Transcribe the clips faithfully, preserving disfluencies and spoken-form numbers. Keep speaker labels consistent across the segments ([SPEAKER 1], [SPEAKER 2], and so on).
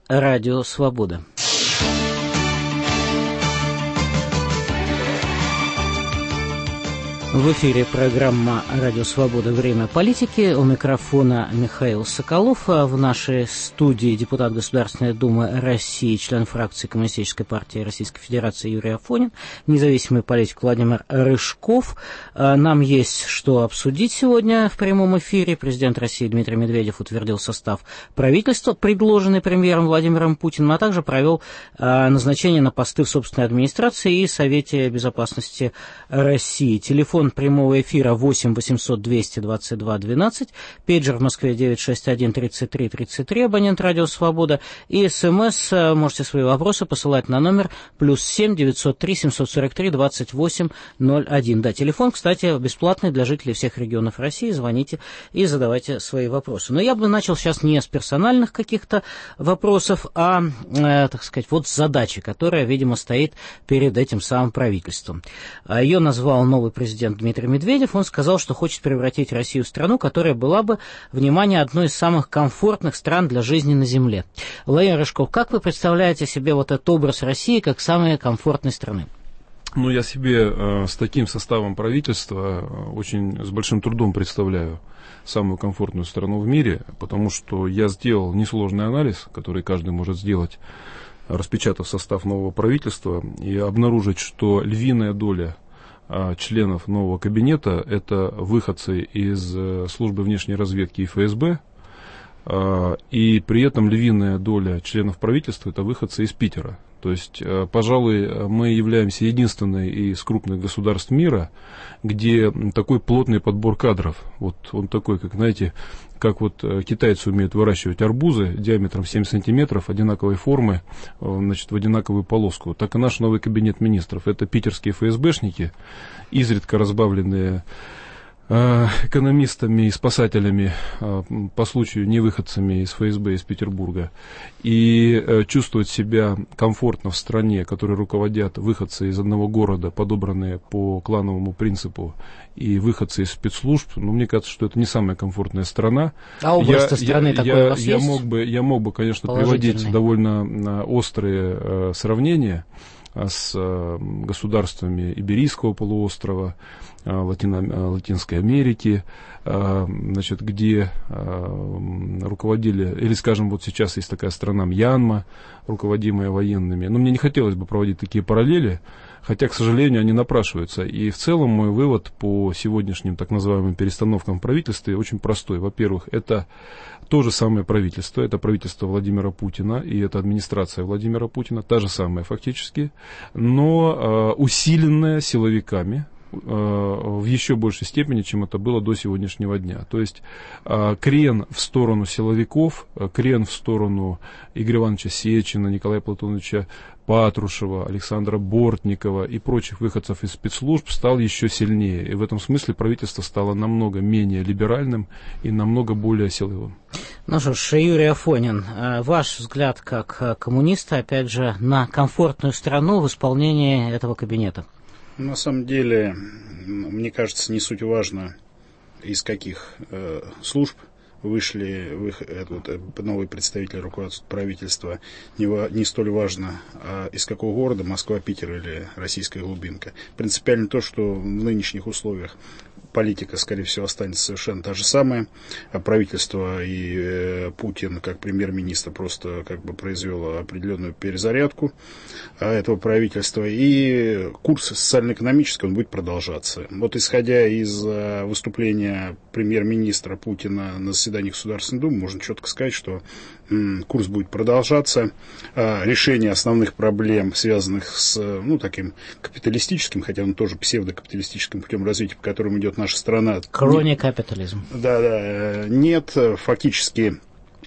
[SPEAKER 1] Радио Свобода. В эфире программа «Радио Свобода. Время политики». У микрофона Михаил Соколов. В нашей студии депутат Государственной Думы России, член фракции Коммунистической партии Российской Федерации Юрий Афонин, независимый политик Владимир Рыжков. Нам есть что обсудить сегодня в прямом эфире. Президент России Дмитрий Медведев утвердил состав правительства, предложенный премьером Владимиром Путиным, а также провел назначение на посты в собственной администрации и Совете Безопасности России. Телефон прямого эфира восемь восемьсот двести двадцать два двенадцать, пейджер в Москве девять шесть один тридцать три тридцать три, абонент Радио Свобода, и СМС можете свои вопросы посылать на номер плюс семь девятьсот три семьсот сорок три двадцать восемь ноль один. Да, телефон, кстати, бесплатный для жителей всех регионов России, звоните и задавайте свои вопросы. Но я бы начал сейчас не с персональных каких-то вопросов, а, э, так сказать, вот с задачи, которая, видимо, стоит перед этим самым правительством. Ее назвал новый президент Дмитрий Медведев. Он сказал, что хочет превратить Россию в страну, которая была бы, внимание, одной из самых комфортных стран для жизни на Земле. Владимир Рыжков, как вы представляете себе вот этот образ России как самой комфортной страны?
[SPEAKER 2] Ну, я себе э, с таким составом правительства э, очень с большим трудом представляю самую комфортную страну в мире, потому что я сделал несложный анализ, который каждый может сделать, распечатав состав нового правительства, и обнаружить, что львиная доля членов нового кабинета — это выходцы из службы внешней разведки и ФСБ, и при этом львиная доля членов правительства — это выходцы из Питера. То есть, пожалуй, мы являемся единственной из крупных государств мира, где такой плотный подбор кадров. Вот он такой, как, знаете, как вот китайцы умеют выращивать арбузы диаметром семь сантиметров, одинаковой формы, значит, в одинаковую полоску. Так и наш новый кабинет министров. Это питерские ФСБшники, изредка разбавленные экономистами и спасателями, по случаю невыходцами из ФСБ из Петербурга, и чувствовать себя комфортно в стране, которой руководят выходцы из одного города, подобранные по клановому принципу, и выходцы из спецслужб. Ну, мне кажется, что это не самая комфортная страна.
[SPEAKER 1] А образ страны я, такой
[SPEAKER 2] я,
[SPEAKER 1] у вас
[SPEAKER 2] я
[SPEAKER 1] есть?
[SPEAKER 2] Мог бы, я мог бы, конечно, приводить довольно острые э, сравнения с э, государствами Иберийского полуострова, э, Латино, Латинской Америки, э, значит, где э, руководили, или, скажем, вот сейчас есть такая страна Мьянма, руководимая военными. Но мне не хотелось бы проводить такие параллели, хотя, к сожалению, они напрашиваются. И в целом мой вывод по сегодняшним так называемым перестановкам в правительстве очень простой. Во-первых, это то же самое правительство, это правительство Владимира Путина, и это администрация Владимира Путина, та же самая фактически, но э, усиленная силовиками э, в еще большей степени, чем это было до сегодняшнего дня. То есть э, крен в сторону силовиков, э, крен в сторону Игоря Ивановича Сечина, Николая Платоновича Патрушева, Александра Бортникова и прочих выходцев из спецслужб стал еще сильнее. И в этом смысле правительство стало намного менее либеральным и намного более силовым.
[SPEAKER 1] Ну что ж, Юрий Афонин, ваш взгляд как коммуниста, опять же, на комфортную страну в исполнении этого кабинета?
[SPEAKER 3] На самом деле, мне кажется, не суть важно, из каких э, служб вышли в их, этот, новые представители руководства правительства, не, не столь важно, а из какого города, Москва, Питер или российская глубинка. Принципиально то, что в нынешних условиях политика, скорее всего, останется совершенно та же самая. А правительство и э, Путин, как премьер-министр, просто как бы произвел определенную перезарядку э, этого правительства. И курс социально-экономический, он будет продолжаться. Вот исходя из э, выступления премьер-министра Путина на заседании Государственной Думы, можно четко сказать, что э, курс будет продолжаться. Э, решение основных проблем, связанных с ну, таким капиталистическим, хотя он тоже псевдокапиталистическим путем развития, по которому идет наша страна.
[SPEAKER 1] Крони капитализм.
[SPEAKER 3] Да, да, нет, фактически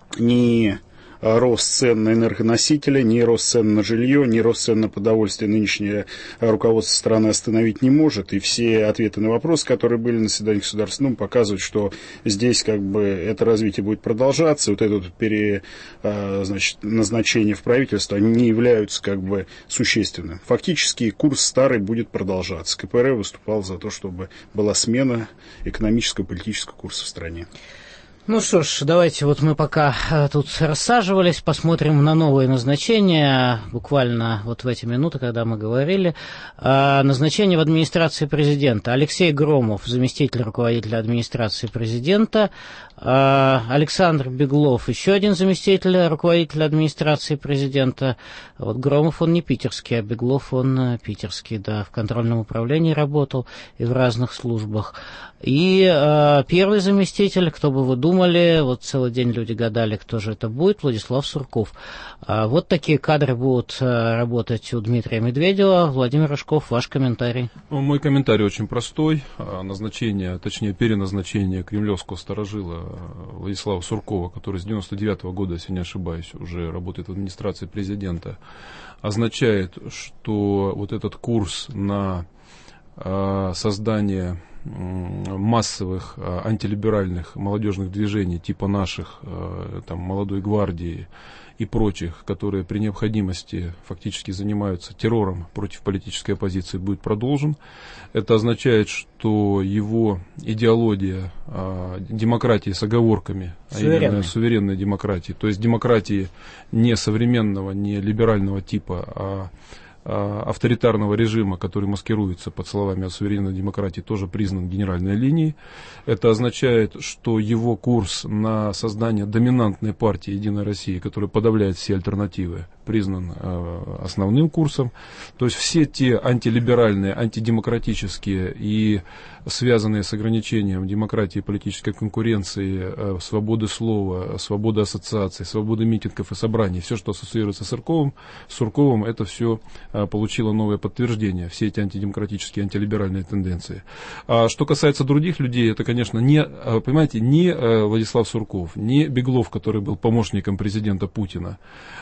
[SPEAKER 3] ни рост цен на энергоносители, ни рост цен на жилье, ни рост цен на продовольствие нынешнее руководство страны остановить не может. И все ответы на вопросы, которые были на заседании Государственной Думы, показывают, что здесь как бы это развитие будет продолжаться. Вот это вот пере, значит, назначение в правительство, они не являются как бы существенным. Фактически курс старый будет продолжаться. ка пэ эр выступал за то, чтобы была смена экономического и политического курса в стране.
[SPEAKER 1] Ну что ж, давайте вот мы пока тут рассаживались, посмотрим на новые назначения. Буквально вот в эти минуты, когда мы говорили. Назначение в администрации президента. Алексей Громов, заместитель руководителя администрации президента. Александр Беглов, еще один заместитель руководителя администрации президента. Вот Громов, он не питерский, а Беглов, он питерский, да, в контрольном управлении работал и в разных службах. И э, первый заместитель, кто бы вы думали, вот целый день люди гадали, кто же это будет, Владислав Сурков. А вот такие кадры будут э, работать у Дмитрия Медведева. Владимир Рыжков, ваш комментарий.
[SPEAKER 2] Ну, мой комментарий очень простой. Назначение, точнее переназначение кремлевского старожила Владислава Суркова, который с девяносто девятого года, если не ошибаюсь, уже работает в администрации президента, означает, что вот этот курс на э, создание массовых а, антилиберальных молодежных движений типа наших, а, там, молодой гвардии и прочих, которые при необходимости фактически занимаются террором против политической оппозиции, будет продолжен. Это означает, что его идеология а, демократии с оговорками, а именно суверенной демократии, то есть демократии не современного, не либерального типа, а авторитарного режима, который маскируется под словами о суверенной демократии, тоже признан генеральной линией. Это означает, что его курс на создание доминантной партии «Единая Россия», которая подавляет все альтернативы, признан э, основным курсом. То есть все те антилиберальные, антидемократические и связанные с ограничением демократии, политической конкуренции, э, свободы слова, свободы ассоциаций, свободы митингов и собраний, все, что ассоциируется с Сурковым, Сурковым, это все э, получило новое подтверждение, все эти антидемократические, антилиберальные тенденции. А что касается других людей, это, конечно, не, понимаете, не э, Владислав Сурков, не Беглов, который был помощником президента Путина,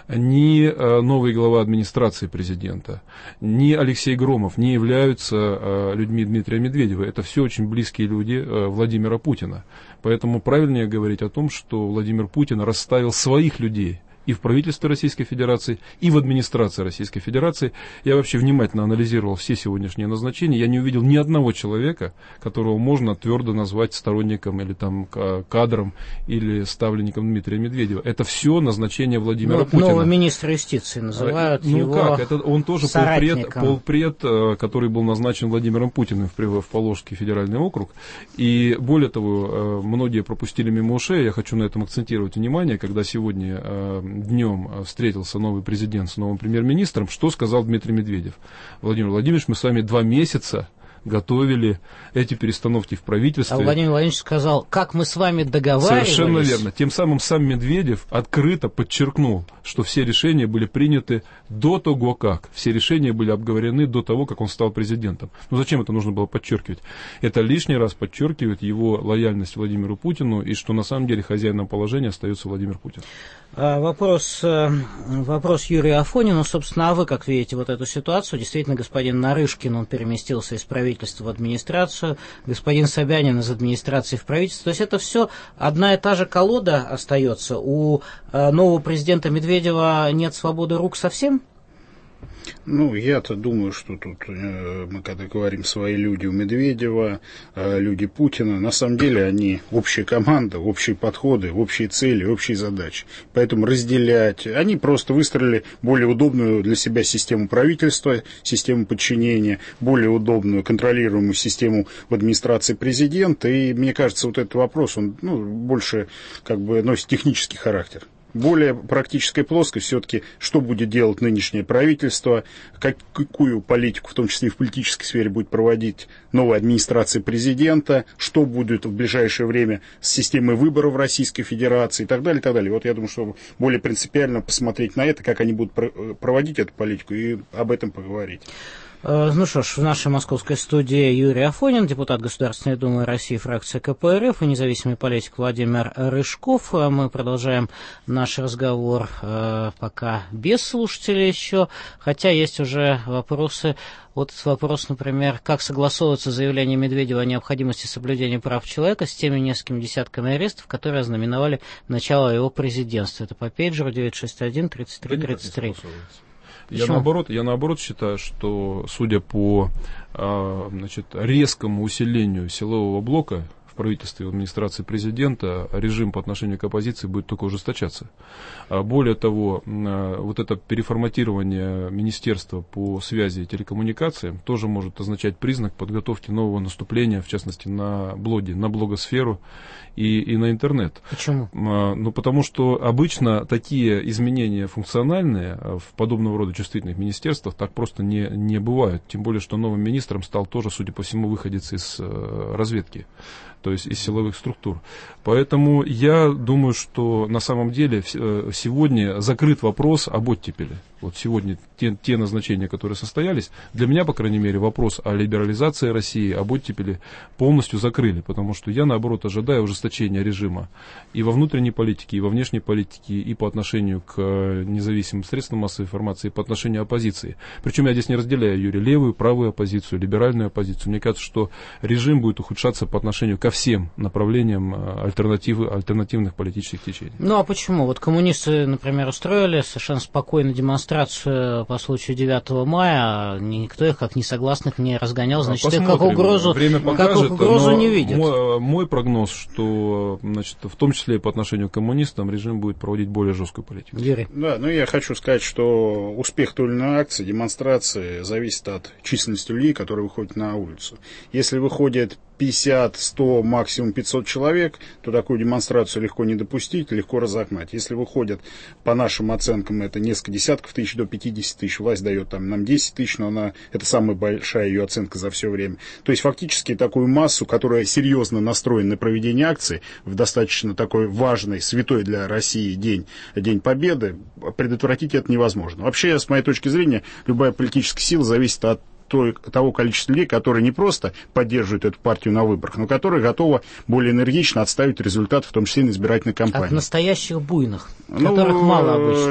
[SPEAKER 2] не новый глава администрации президента, ни Алексей Громов не являются э, людьми Дмитрия Медведева. Это все очень близкие люди э, Владимира Путина. Поэтому правильнее говорить о том, что Владимир Путин расставил своих людей и в правительстве Российской Федерации, и в администрации Российской Федерации. Я вообще внимательно анализировал все сегодняшние назначения. Я не увидел ни одного человека, которого можно твердо назвать сторонником или там кадром, или ставленником Дмитрия Медведева. Это все назначение Владимира ну, Путина.
[SPEAKER 1] Нового министра юстиции называют
[SPEAKER 2] ну,
[SPEAKER 1] его
[SPEAKER 2] как? Это он тоже полпред, полпред, который был назначен Владимиром Путиным в, в Поволжский федеральный округ. И более того, многие пропустили мимо ушей. Я хочу на этом акцентировать внимание, когда сегодня днем встретился новый президент с новым премьер-министром, что сказал Дмитрий Медведев. Владимир Владимирович, мы с вами два месяца готовили эти перестановки в правительстве.
[SPEAKER 1] А Владимир Владимирович сказал, как мы с вами договаривались.
[SPEAKER 2] Совершенно верно. Тем самым сам Медведев открыто подчеркнул, что все решения были приняты до того, как. Все решения были обговорены до того, как он стал президентом. Ну зачем это нужно было подчеркивать? Это лишний раз подчеркивает его лояльность Владимиру Путину и что на самом деле хозяином положения остается Владимир Путин.
[SPEAKER 1] Вопрос, вопрос Юрию Афонину. Собственно, а вы как видите вот эту ситуацию? Действительно, господин Нарышкин, он переместился из правительства в администрацию, господин Собянин из администрации в правительство. То есть это все одна и та же колода остается. У нового президента Медведева нет свободы рук совсем?
[SPEAKER 3] Ну, я-то думаю, что тут э, мы когда говорим «свои люди» у Медведева, э, люди Путина, на самом деле они общая команда, общие подходы, общие цели, общие задачи. Поэтому разделять, они просто выстроили более удобную для себя систему правительства, систему подчинения, более удобную контролируемую систему в администрации президента. И мне кажется, вот этот вопрос, он ну, больше как бы носит технический характер. Более практической плоскость все-таки, что будет делать нынешнее правительство, как, какую политику, в том числе и в политической сфере, будет проводить новая администрация президента, что будет в ближайшее время с системой выборов в Российской Федерации и так далее, и так далее. Вот я думаю, что более принципиально посмотреть на это, как они будут проводить эту политику и об этом поговорить.
[SPEAKER 1] Ну что ж, в нашей московской студии Юрий Афонин, депутат Государственной Думы России, фракция ка пэ эр эф, и независимый политик Владимир Рыжков. Мы продолжаем наш разговор пока без слушателей еще, хотя есть уже вопросы. Вот вопрос, например, как согласовывается заявление Медведева о необходимости соблюдения прав человека с теми несколькими десятками арестов, которые ознаменовали начало его президентства. Это по пейджеру девять шесть один тридцать три тридцать три.
[SPEAKER 2] Я наоборот, я наоборот считаю, что судя по а, значит, резкому усилению силового блока в правительстве, в администрации президента, режим по отношению к оппозиции будет только ужесточаться. Более того, вот это переформатирование министерства по связи и телекоммуникациям тоже может означать признак подготовки нового наступления, в частности, на блоге, на блогосферу и, и на интернет.
[SPEAKER 1] Почему?
[SPEAKER 2] Ну, потому что обычно такие изменения функциональные в подобного рода чувствительных министерствах так просто не, не бывают. Тем более, что новым министром стал тоже, судя по всему, выходец из разведки, то есть из силовых структур. Поэтому я думаю, что на самом деле сегодня закрыт вопрос об оттепели. Вот сегодня те, те назначения, которые состоялись, для меня, по крайней мере, вопрос о либерализации России, об оттепели полностью закрыли, потому что я, наоборот, ожидаю ужесточения режима и во внутренней политике, и во внешней политике, и по отношению к независимым средствам массовой информации, и по отношению к оппозиции. Причем я здесь не разделяю, Юрий, левую, правую оппозицию, либеральную оппозицию. Мне кажется, что режим будет ухудшаться по отношению ко всем направлениям альтернативы, альтернативных политических течений.
[SPEAKER 1] Ну а почему? Вот коммунисты, например, устроили совершенно спокойно демонстрацию по случаю девятого мая, а никто их как несогласных не разгонял, значит,
[SPEAKER 2] Посмотрим.
[SPEAKER 1] их как угрозу,
[SPEAKER 2] Время покажет,
[SPEAKER 1] как угрозу не видят.
[SPEAKER 2] Мой, мой прогноз, что, значит, в том числе и по отношению к коммунистам, режим будет проводить более жесткую политику.
[SPEAKER 1] Юрий.
[SPEAKER 3] Да, ну я хочу сказать, что успех той или иной акции, демонстрации зависит от численности людей, которые выходят на улицу. Если выходит пятьдесят, сто, максимум пятьсот человек, то такую демонстрацию легко не допустить, легко разогнать. Если выходят, по нашим оценкам, это несколько десятков тысяч до пятидесяти тысяч, власть дает там нам десять тысяч, но она, это самая большая ее оценка за все время. То есть фактически такую массу, которая серьезно настроена на проведение акции, в достаточно такой важный, святой для России день, День Победы, предотвратить это невозможно. Вообще, с моей точки зрения, любая политическая сила зависит от того количества людей, которые не просто поддерживают эту партию на выборах, но которые готовы более энергично отставить результат, в том числе на избирательной кампании.
[SPEAKER 1] От настоящих буйных, которых ну, мало обычно.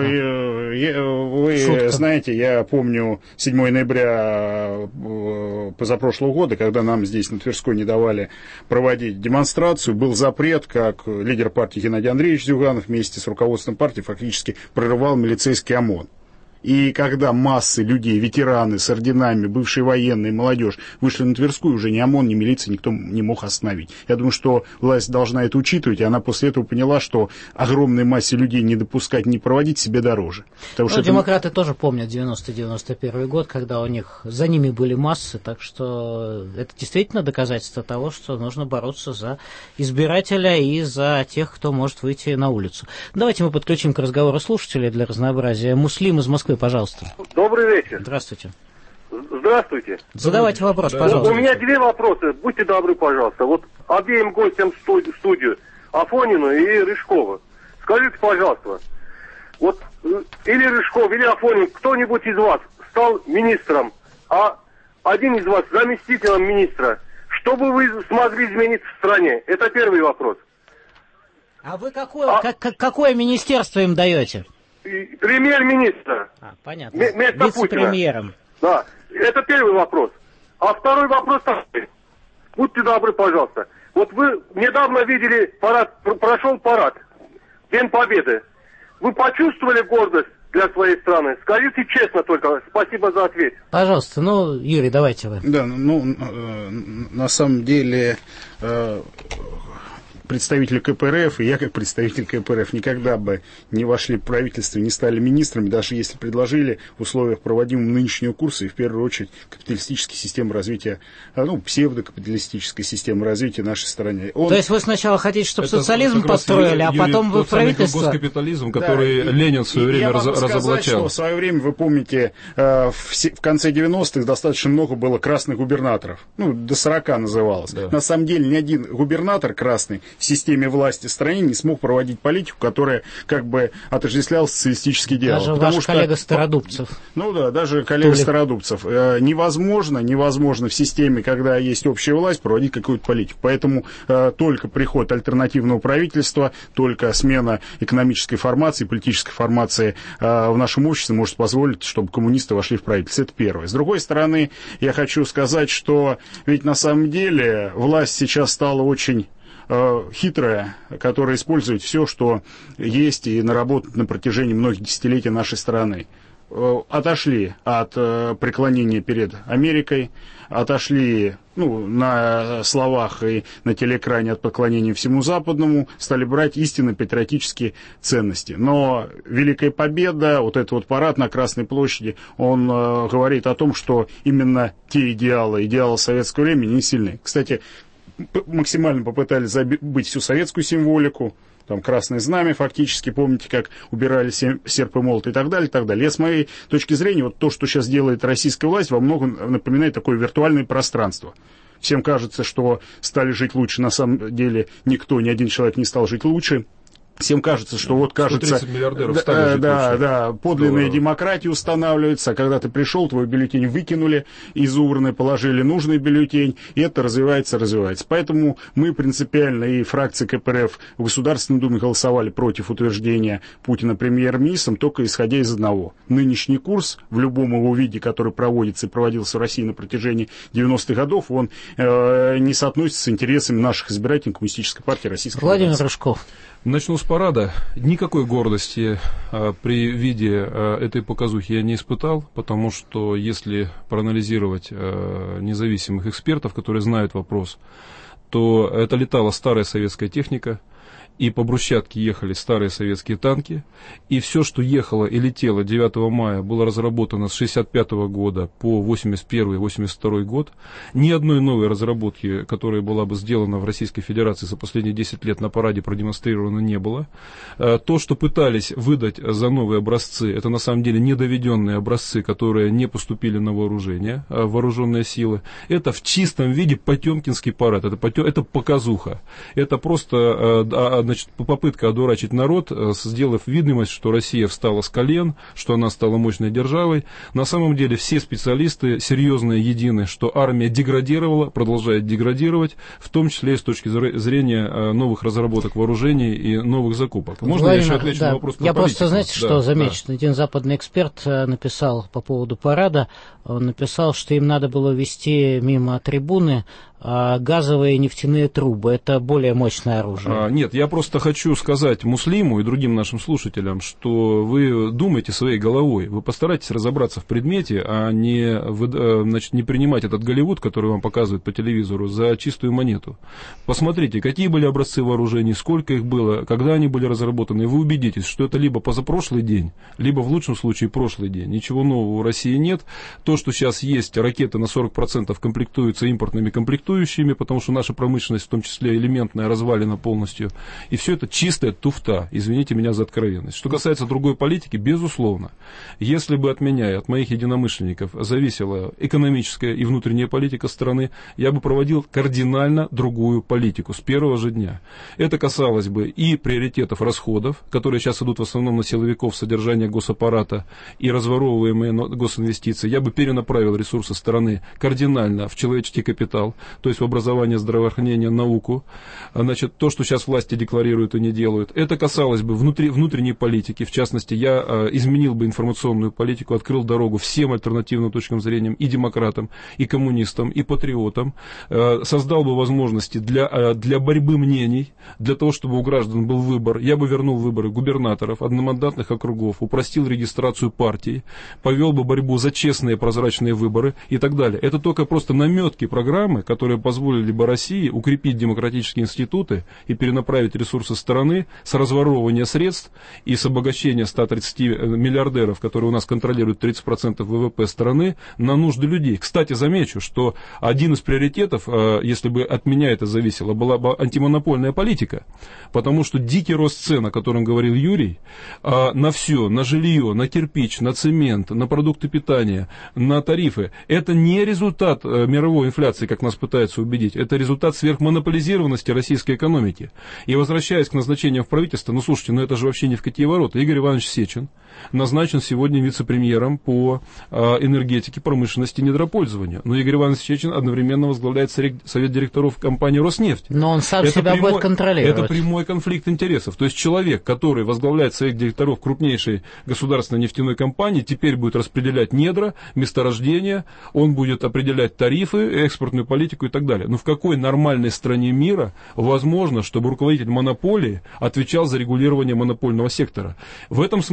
[SPEAKER 3] Я, вы Шутка. знаете, я помню седьмого ноября позапрошлого года, когда нам здесь на Тверской не давали проводить демонстрацию, был запрет, как лидер партии Геннадий Андреевич Зюганов вместе с руководством партии фактически прорывал милицейский ОМОН. И когда массы людей, ветераны с орденами, бывшие военные, молодежь вышли на Тверскую, уже ни ОМОН, ни милиция никто не мог остановить. Я думаю, что власть должна это учитывать, и она после этого поняла, что огромной массе людей не допускать, не проводить себе дороже. Потому что
[SPEAKER 1] демократы это... тоже помнят девяностый девяносто первый год, когда у них за ними были массы, так что это действительно доказательство того, что нужно бороться за избирателя и за тех, кто может выйти на улицу. Давайте мы подключим к разговору слушателей для разнообразия. Муслим из Москвы, пожалуйста.
[SPEAKER 4] Добрый вечер.
[SPEAKER 1] Здравствуйте.
[SPEAKER 4] Здравствуйте.
[SPEAKER 1] Задавайте вопрос,
[SPEAKER 4] да,
[SPEAKER 1] пожалуйста.
[SPEAKER 4] У меня две вопроса. Будьте добры, пожалуйста. Вот обеим гостям в студию, Афонину и Рыжкову. Скажите, пожалуйста, вот или Рыжков, или Афонин, кто-нибудь из вас стал министром, а один из вас заместителем министра, что бы вы смогли изменить в стране? Это первый вопрос.
[SPEAKER 1] А вы какое, а... как, какое министерство им даете?
[SPEAKER 4] Премьер-министра.
[SPEAKER 1] А, понятно.
[SPEAKER 4] Вице-премьером. Да, это первый вопрос. А второй вопрос такой. Будьте добры, пожалуйста. Вот вы недавно видели парад, прошел парад, День Победы. Вы почувствовали гордость для своей страны? Скажите честно только. Спасибо за ответ.
[SPEAKER 1] Пожалуйста, ну, Юрий, давайте вы.
[SPEAKER 3] Да, ну, э, на самом деле... Э, представители ка пэ эр эф, и я как представитель ка пэ эр эф никогда бы не вошли в правительство, не стали министрами, даже если предложили в условиях проводимого нынешнего курса и в первую очередь капиталистической системы развития, ну, псевдокапиталистической системы развития нашей страны.
[SPEAKER 1] Он... То есть вы сначала хотите, чтобы это социализм построили, а потом вы в правительство...
[SPEAKER 2] Госкапитализм, который да, Ленин в свое время раз, разоблачал. Сказать, что
[SPEAKER 3] в свое время, вы помните, в конце девяностых достаточно много было красных губернаторов, ну, до сорока называлось. Да. На самом деле ни один губернатор красный в системе власти в стране не смог проводить политику, которая как бы отождествляла социалистические идеалы.
[SPEAKER 1] Даже ваш что, коллега Стародубцев.
[SPEAKER 3] Ну да, даже коллега Толик. Стародубцев. Э, невозможно, невозможно в системе, когда есть общая власть, проводить какую-то политику. Поэтому э, только приход альтернативного правительства, только смена экономической формации, политической формации э, в нашем обществе может позволить, чтобы коммунисты вошли в правительство. Это первое. С другой стороны, я хочу сказать, что ведь на самом деле власть сейчас стала очень хитрая, которая использует все, что есть и наработано на протяжении многих десятилетий нашей страны. отошли от преклонения перед Америкой, отошли, ну, на словах и на телеэкране от поклонения всему западному, стали брать истинно патриотические ценности. Но Великая Победа, вот этот вот парад на Красной площади, он э, говорит о том, что именно те идеалы, идеалы советского времени не сильны. Кстати, максимально попытались забыть всю советскую символику, там красное знамя фактически, помните, как убирали серп и молот и так далее, и так далее. Я, с моей точки зрения, вот то, что сейчас делает российская власть, во многом напоминает такое виртуальное пространство. Всем кажется, что стали жить лучше, на самом деле никто, ни один человек не стал жить лучше. Всем кажется, что вот кажется, да, да, да, подлинная демократия устанавливается, а когда ты пришел, твой бюллетень выкинули из урны, положили нужный бюллетень, и это развивается, развивается. Поэтому мы принципиально и фракция ка пэ эр эф в Государственной Думе голосовали против утверждения Путина премьер-министром, только исходя из одного. Нынешний курс, в любом его виде, который проводится и проводился в России на протяжении девяностых годов, он э, не соотносится с интересами наших избирателей Коммунистической партии Российской Федерации.
[SPEAKER 1] Владимир Рыжков.
[SPEAKER 2] Начну с парада. Никакой гордости а, при виде а, этой показухи я не испытал, потому что если проанализировать а, независимых экспертов, которые знают вопрос, то это летала старая советская техника, и по брусчатке ехали старые советские танки, и все, что ехало и летело девятого мая, было разработано с шестьдесят пятого года по восемьдесят первый — восемьдесят второй год. Ни одной новой разработки, которая была бы сделана в Российской Федерации за последние десять лет, на параде продемонстрировано не было. То, что пытались выдать за новые образцы, это на самом деле недоведенные образцы, которые не поступили на вооружение, вооруженные силы. Это в чистом виде потемкинский парад, это, потем, это показуха. Это просто... Значит, попытка одурачить народ, сделав видимость, что Россия встала с колен, что она стала мощной державой. На самом деле все специалисты серьезные, едины, что армия деградировала, продолжает деградировать, в том числе и с точки зрения новых разработок вооружений и новых закупок. Можно
[SPEAKER 1] Владимир,
[SPEAKER 2] я еще отвечу
[SPEAKER 1] да,
[SPEAKER 2] на вопрос про
[SPEAKER 1] Я
[SPEAKER 2] политику?
[SPEAKER 1] просто, знаете,
[SPEAKER 2] да,
[SPEAKER 1] что замечу?
[SPEAKER 2] Да.
[SPEAKER 1] Один западный эксперт написал по поводу парада, он написал, что им надо было вести мимо трибуны газовые и нефтяные трубы. Это более мощное оружие.
[SPEAKER 2] А, нет, я просто хочу сказать Муслиму и другим нашим слушателям, что вы думаете своей головой, вы постарайтесь разобраться в предмете, а не, значит, не принимать этот Голливуд, который вам показывают по телевизору, за чистую монету. Посмотрите, какие были образцы вооружений, сколько их было, когда они были разработаны, и вы убедитесь, что это либо позапрошлый день, либо в лучшем случае прошлый день. Ничего нового у России нет. То, что сейчас есть, ракеты на сорок процентов комплектуются импортными комплектующими, потому что наша промышленность, в том числе элементная, развалена полностью. И все это чистая туфта, извините меня за откровенность. Что касается другой политики, безусловно, если бы от меня и от моих единомышленников зависела экономическая и внутренняя политика страны, я бы проводил кардинально другую политику с первого же дня. Это касалось бы и приоритетов расходов, которые сейчас идут в основном на силовиков, содержание госаппарата и разворовываемые госинвестиции. Я бы перенаправил ресурсы страны кардинально в человеческий капитал, то есть в образование, здравоохранение, науку. Значит, то, что сейчас власти декларируют и не делают. Это касалось бы внутри, внутренней политики. В частности, я э, изменил бы информационную политику, открыл дорогу всем альтернативным точкам зрения, и демократам, и коммунистам, и патриотам. Э, создал бы возможности для, э, для борьбы мнений, для того, чтобы у граждан был выбор. Я бы вернул выборы губернаторов, одномандатных округов, упростил регистрацию партий, повел бы борьбу за честные прозрачные выборы и так далее. Это только просто наметки программы, которые позволили бы России укрепить демократические институты и перенаправить ресурсы страны с разворовывания средств и с обогащения ста тридцати миллиардеров, которые у нас контролируют тридцать процентов вэ вэ пэ страны, на нужды людей. Кстати, замечу, что один из приоритетов, если бы от меня это зависело, была бы антимонопольная политика, потому что дикий рост цен, о котором говорил Юрий, на все, на жилье, на кирпич, на цемент, на продукты питания, на тарифы, это не результат мировой инфляции, как нас пытаются убедить. Это результат сверхмонополизированности российской экономики. И возвращаясь к назначениям в правительство, ну слушайте, ну это же вообще не в какие ворота. Игорь Иванович Сечин назначен сегодня вице-премьером по а, энергетике, промышленности и недропользованию. Но Игорь Иванович Сечин одновременно возглавляет совет директоров компании «Роснефть».
[SPEAKER 1] Но он сам
[SPEAKER 2] это
[SPEAKER 1] себя
[SPEAKER 2] прямой,
[SPEAKER 1] будет контролировать.
[SPEAKER 2] Это прямой конфликт интересов. То есть человек, который возглавляет совет директоров крупнейшей государственной нефтяной компании, теперь будет распределять недра, месторождения, он будет определять тарифы, экспортную политику и так далее. Но в какой нормальной стране мира возможно, чтобы руководитель монополии отвечал за регулирование монопольного сектора? В этом смысле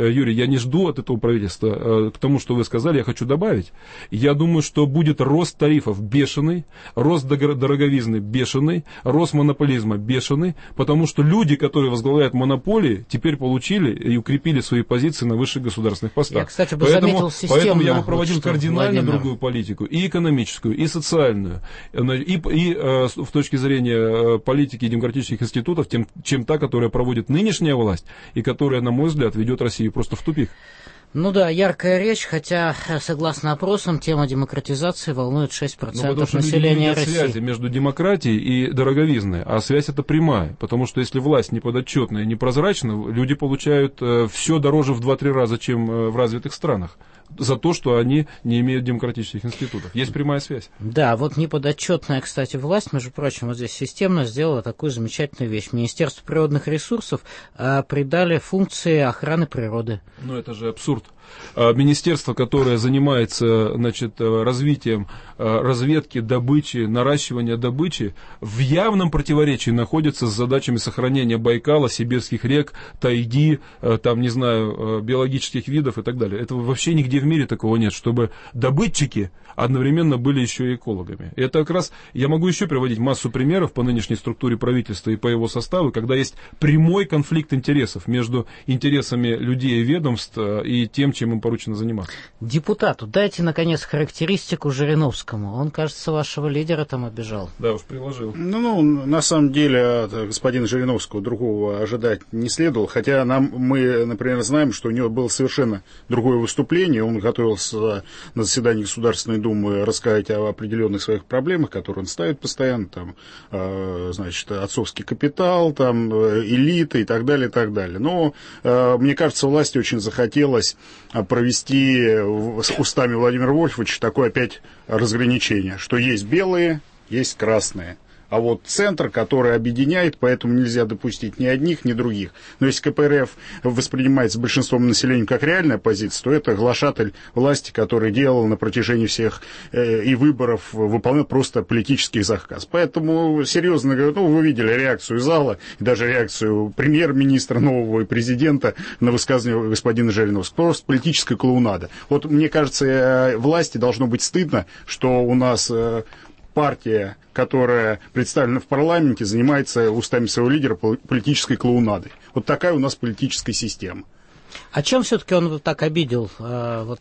[SPEAKER 2] Юрий, я не жду от этого правительства. К тому, что вы сказали, я хочу добавить. Я думаю, что будет рост тарифов бешеный, рост дороговизны бешеный, рост монополизма бешеный, потому что люди, которые возглавляют монополии, теперь получили и укрепили свои позиции на высших государственных постах.
[SPEAKER 1] Я, кстати, бы
[SPEAKER 2] поэтому,
[SPEAKER 1] заметил системно,
[SPEAKER 2] поэтому я бы проводил
[SPEAKER 1] вот
[SPEAKER 2] кардинально
[SPEAKER 1] Владимир.
[SPEAKER 2] другую политику, и экономическую, и социальную, и, и э, в точке зрения политики и демократических институтов, тем, чем та, которая проводит нынешняя власть, и которая, на мой взгляд, ведет Россию просто в тупик.
[SPEAKER 1] Ну да, яркая речь, хотя, согласно опросам, тема демократизации волнует шесть процентов
[SPEAKER 2] ну,
[SPEAKER 1] населения
[SPEAKER 2] нет
[SPEAKER 1] России.
[SPEAKER 2] Связи между демократией и дороговизной, а связь это прямая, потому что если власть неподотчетная и непрозрачна, люди получают э, все дороже в два-три раза, чем э, в развитых странах, за то, что они не имеют демократических институтов. Есть прямая связь.
[SPEAKER 1] Да, вот неподотчетная, кстати, власть, между прочим, вот здесь системно сделала такую замечательную вещь. Министерство природных ресурсов э, придали функции охраны природы.
[SPEAKER 2] Ну, это же абсурд. Министерство, которое занимается, значит, развитием разведки, добычи, наращивания добычи, в явном противоречии находится с задачами сохранения Байкала, сибирских рек, тайги, там, не знаю, биологических видов и так далее. Этого вообще нигде в мире такого нет, чтобы добытчики одновременно были еще и экологами. И это как раз, я могу еще приводить массу примеров по нынешней структуре правительства и по его составу, когда есть прямой конфликт интересов между интересами людей и ведомств и тем, чем им поручено заниматься.
[SPEAKER 1] Депутату дайте, наконец, характеристику Жириновскому. Он, кажется, вашего лидера там обижал.
[SPEAKER 2] Да, уж приложил.
[SPEAKER 3] Ну, ну на самом деле, от господина Жириновского другого ожидать не следовало. Хотя нам, мы, например, знаем, что у него было совершенно другое выступление. Он готовился на заседании Государственной Думы рассказать о определенных своих проблемах, которые он ставит постоянно. Там, значит, отцовский капитал, там, элита и так далее, и так далее. Но, мне кажется, власти очень захотелось провести с устами Владимира Вольфовича такое опять разграничение, что есть белые, есть красные. А вот центр, который объединяет, поэтому нельзя допустить ни одних, ни других. Но если ка пэ эр эф воспринимается большинством населения как реальная позиция, то это глашатель власти, который делал на протяжении всех э, и выборов, выполнял просто политический заказ. Поэтому, серьезно говоря, ну, вы видели реакцию зала, и даже реакцию премьер-министра нового и президента на высказывание господина Жириновского. Просто политическая клоунада. Вот, мне кажется, власти должно быть стыдно, что у нас... Э, партия, которая представлена в парламенте, занимается устами своего лидера политической клоунадой. Вот такая у нас политическая система.
[SPEAKER 1] А чем все-таки он так обидел, э, вот,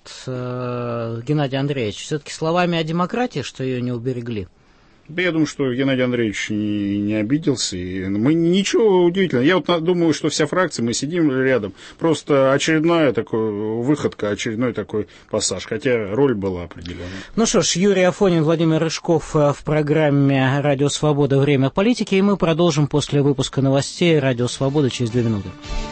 [SPEAKER 1] э, Геннадий Андреевич? Все-таки словами о демократии, что ее не уберегли?
[SPEAKER 3] Да я думаю, что Геннадий Андреевич не, не обиделся. И мы ничего удивительного. Я вот думаю, что вся фракция, мы сидим рядом. Просто очередная такая выходка, очередной такой пассаж. Хотя роль была определенная.
[SPEAKER 1] Ну что ж, Юрий Афонин, Владимир Рыжков в программе «Радио Свобода. Время политики». И мы продолжим после выпуска новостей «Радио Свобода» через две минуты.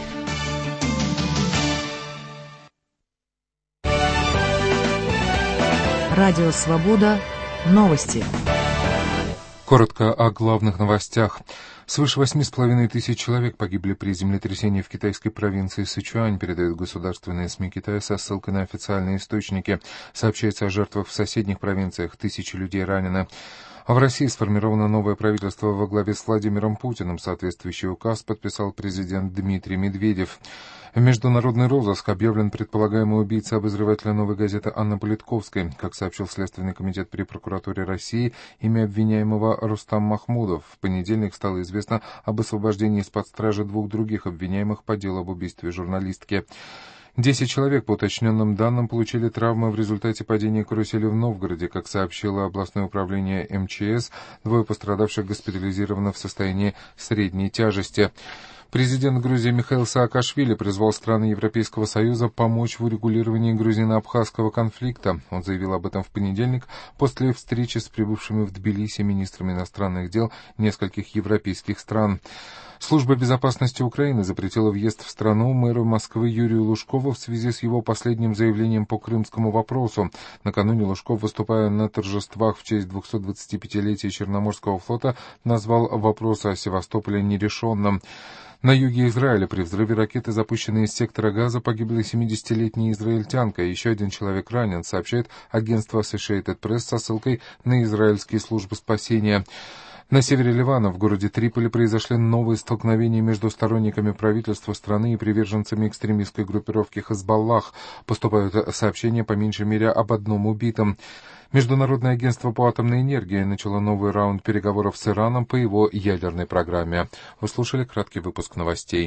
[SPEAKER 5] Радио Свобода. Новости.
[SPEAKER 6] Коротко о главных новостях. Свыше восьми с половиной тысяч человек погибли при землетрясении в китайской провинции Сычуань, передают государственные СМИ Китая со ссылкой на официальные источники. Сообщается о жертвах в соседних провинциях, тысячи людей ранены. А в России сформировано новое правительство во главе с Владимиром Путиным. Соответствующий указ подписал президент Дмитрий Медведев. В международный розыск объявлен предполагаемый убийца обозревателя «Новой газеты» Анны Политковской. Как сообщил Следственный комитет при прокуратуре России, имя обвиняемого Рустам Махмудов. В понедельник стало известно об освобождении из-под стражи двух других обвиняемых по делу об убийстве журналистки. Десять человек, по уточненным данным, получили травмы в результате падения карусели в Новгороде. Как сообщило областное управление эм че эс, двое пострадавших госпитализированы в состоянии средней тяжести. Президент Грузии Михаил Саакашвили призвал страны Европейского Союза помочь в урегулировании грузино-абхазского конфликта. Он заявил об этом в понедельник после встречи с прибывшими в Тбилиси министрами иностранных дел нескольких европейских стран. Служба безопасности Украины запретила въезд в страну мэру Москвы Юрию Лужкову в связи с его последним заявлением по крымскому вопросу. Накануне Лужков, выступая на торжествах в честь двухсотдвадцатипятилетия Черноморского флота, назвал вопрос о Севастополе нерешенным. На юге Израиля при взрыве ракеты, запущенной из сектора Газа, погибла семидесятилетняя израильтянка. Еще один человек ранен, сообщает агентство Associated Press со ссылкой на израильские службы спасения. На севере Ливана, в городе Триполи, произошли новые столкновения между сторонниками правительства страны и приверженцами экстремистской группировки «Хезболлах». Поступают сообщения по меньшей мере об одном убитом. Международное агентство по атомной энергии начало новый раунд переговоров с Ираном по его ядерной программе. Вы слушали краткий выпуск новостей.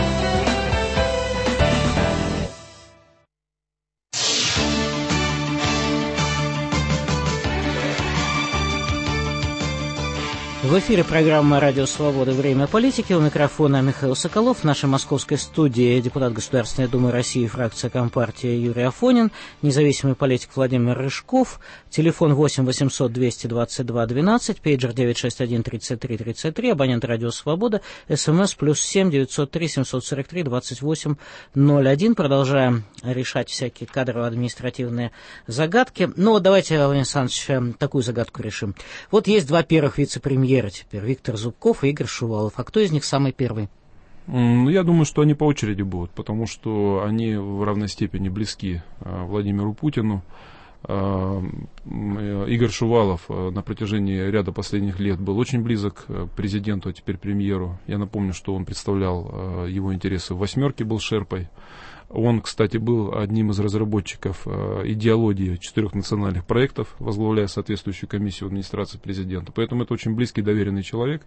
[SPEAKER 1] В эфире программа «Радио Свобода. Время политики». У микрофона Михаил Соколов. В нашей московской студии депутат Государственной Думы России, фракция Компартия Юрий Афонин, независимый политик Владимир Рыжков, телефон восемь восемьсот двести двадцать два двенадцать, пейджер девять шесть один тридцать три тридцать три, абонент «Радио Свобода», СМС плюс семь девятьсот три семьсот сорок три двадцать восемь ноль один. Продолжаем решать всякие кадрово-административные загадки. Ну вот давайте, Владимир Александрович, такую загадку решим. Вот есть два первых вице-премьера теперь, Виктор Зубков и Игорь Шувалов. А кто из них самый первый?
[SPEAKER 2] Я думаю, что они по очереди будут, потому что они в равной степени близки Владимиру Путину. Игорь Шувалов на протяжении ряда последних лет был очень близок к президенту, а теперь премьеру. Я напомню, что он представлял его интересы в «восьмерке», был шерпой. Он, кстати, был одним из разработчиков идеологии четырех национальных проектов, возглавляя соответствующую комиссию в администрации президента. Поэтому это очень близкий, доверенный человек.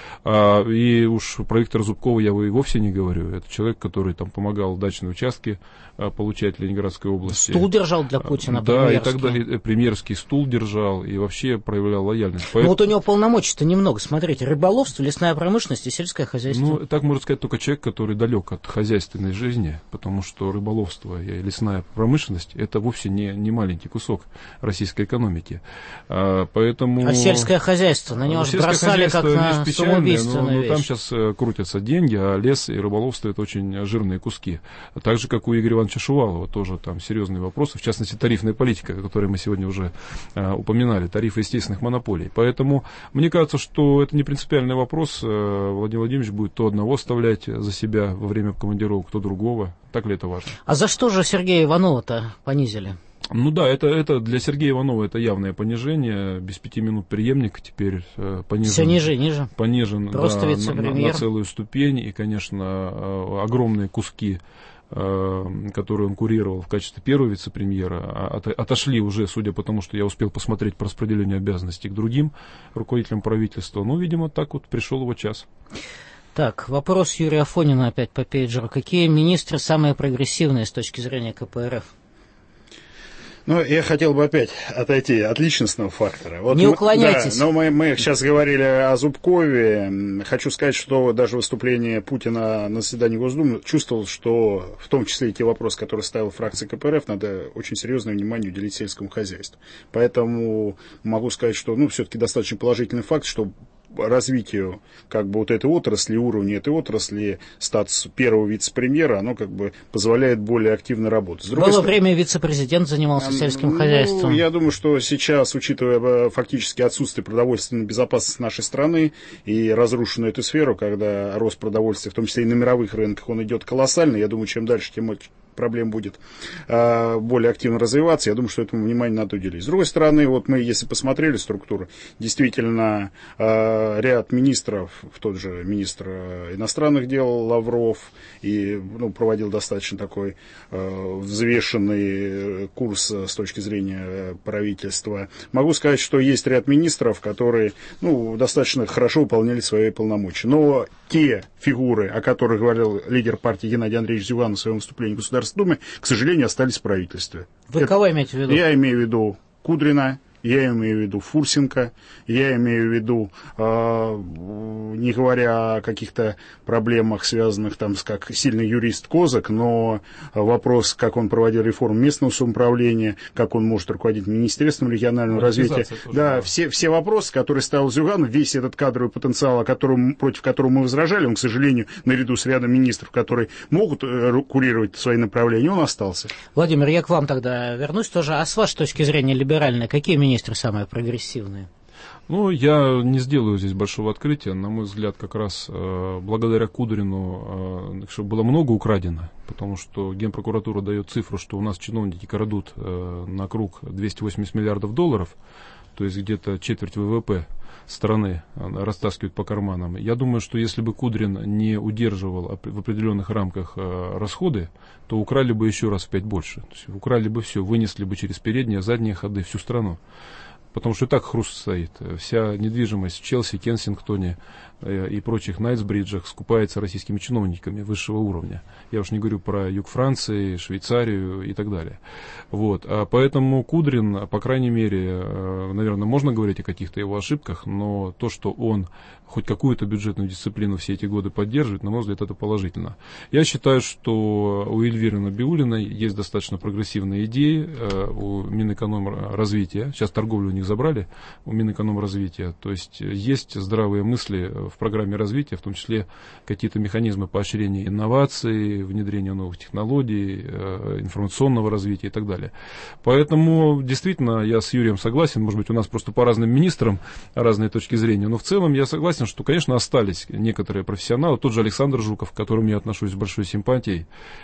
[SPEAKER 2] И уж про Виктора Зубкова я и вовсе не говорю. Это человек, который там помогал дачные участки получать в Ленинградской области.
[SPEAKER 1] Стул держал для Путина.
[SPEAKER 2] Да, и так далее. Премьерский стул держал и вообще проявлял лояльность.
[SPEAKER 1] Ну вот у него полномочий-то немного. Смотрите, рыболовство, лесная промышленность и сельское хозяйство.
[SPEAKER 2] Ну, так можно сказать только человек, который далек от хозяйственной жизни, потому что что рыболовство и лесная промышленность – это вовсе не, не маленький кусок российской экономики. А, поэтому...
[SPEAKER 1] а сельское хозяйство? На него же бросали как на самоубийственную вещь.
[SPEAKER 2] Там сейчас крутятся деньги, а лес и рыболовство – это очень жирные куски. Так же, как у Игоря Ивановича Шувалова, тоже там серьезные вопросы, в частности, тарифная политика, о которой мы сегодня уже а, упоминали, тарифы естественных монополий. Поэтому мне кажется, что это не принципиальный вопрос. Владимир Владимирович будет то одного оставлять за себя во время командировок, то другого. Так ли это важно?
[SPEAKER 1] А за что же Сергея Иванова-то понизили?
[SPEAKER 2] Ну да, это, это для Сергея Иванова это явное понижение. Без пяти минут преемник теперь э, понижен.
[SPEAKER 1] Все ниже, ниже.
[SPEAKER 2] Понижен,
[SPEAKER 1] просто
[SPEAKER 2] да,
[SPEAKER 1] вице-премьер.
[SPEAKER 2] На, на целую ступень. И, конечно, э, огромные куски, э, которые он курировал в качестве первого вице-премьера, от, отошли уже, судя по тому, что я успел посмотреть по распределению обязанностей к другим руководителям правительства. Ну, видимо, так вот пришел его час.
[SPEAKER 1] Так, вопрос Юрия Афонина опять по пейджеру. Какие министры самые прогрессивные с точки зрения ка пэ эр эф?
[SPEAKER 3] Ну, я хотел бы опять отойти от личностного фактора. Вот
[SPEAKER 1] не
[SPEAKER 3] мы,
[SPEAKER 1] уклоняйтесь.
[SPEAKER 3] Да, но мы, мы сейчас говорили о Зубкове. Хочу сказать, что даже выступление Путина на заседании Госдумы чувствовал, что в том числе и те вопросы, которые ставила фракция ка пэ эр эф, надо очень серьезное внимание уделить сельскому хозяйству. Поэтому могу сказать, что ну, все-таки достаточно положительный факт, что развитию как бы вот этой отрасли, уровня этой отрасли, статус первого вице-премьера, оно как бы позволяет более активно работать.
[SPEAKER 1] Было стороны, время вице-президент занимался сельским
[SPEAKER 3] ну,
[SPEAKER 1] хозяйством.
[SPEAKER 3] Я думаю, что сейчас, учитывая фактически отсутствие продовольственной безопасности нашей страны и разрушенную эту сферу, когда рост продовольствия, в том числе и на мировых рынках, он идет колоссальный, я думаю, чем дальше, тем проблем будет э, более активно развиваться. Я думаю, что этому внимание надо уделить. С другой стороны, вот мы, если посмотрели структуру, действительно, э, ряд министров, тот же министр иностранных дел Лавров, и ну, проводил достаточно такой э, взвешенный курс с точки зрения правительства. Могу сказать, что есть ряд министров, которые ну, достаточно хорошо выполняли свои полномочия. Но те фигуры, о которых говорил лидер партии Геннадий Андреевич Зюганов в своем выступлении в Государственной Думе, к сожалению, остались в правительстве.
[SPEAKER 1] Вы Это, кого имеете в виду?
[SPEAKER 3] Я имею в виду Кудрина, я имею в виду Фурсенко, я имею в виду, э, не говоря о каких-то проблемах, связанных там с как сильный юрист Козак, но вопрос, как он проводил реформу местного самоуправления, как он может руководить Министерством регионального развития. Да, все, все вопросы, которые ставил Зюганов, весь этот кадровый потенциал, о котором, против которого мы возражали, он, к сожалению, наряду с рядом министров, которые могут э, курировать свои направления, он остался.
[SPEAKER 1] Владимир, я к вам тогда вернусь тоже. А с вашей точки зрения либеральной, какие министры самые прогрессивные?
[SPEAKER 2] Ну, я не сделаю здесь большого открытия. На мой взгляд, как раз э, благодаря Кудрину э, было много украдено, потому что Генпрокуратура дает цифру, что у нас чиновники крадут э, на круг двести восемьдесят миллиардов долларов. то есть где-то четверть ВВП страны растаскивают по карманам. Я думаю, что если бы Кудрин не удерживал в определенных рамках расходы, то украли бы еще раз в пять больше. То есть украли бы все, вынесли бы через передние, задние ходы всю страну. Потому что и так хруст стоит. Вся недвижимость в Челси, Кенсингтоне и прочих Найтсбриджах скупается российскими чиновниками высшего уровня. Я уж не говорю про юг Франции, Швейцарию и так далее. Вот. А поэтому Кудрин, по крайней мере, наверное, можно говорить о каких-то его ошибках, но то, что он хоть какую-то бюджетную дисциплину все эти годы поддерживает, на мой взгляд, это положительно. Я считаю, что у Эльвиры Набиуллиной есть достаточно прогрессивные идеи у Минэкономразвития. Сейчас торговлю у них забрали, у Минэкономразвития. То есть есть здравые мысли в программе развития, в том числе какие-то механизмы поощрения инноваций, внедрения новых технологий, информационного развития и так далее. Поэтому, действительно, я с Юрием согласен. Может быть, у нас просто по разным министрам разные точки зрения, но в целом я согласен, что, конечно, остались некоторые профессионалы. Тот же Александр Жуков, к которому я отношусь с большой симпатией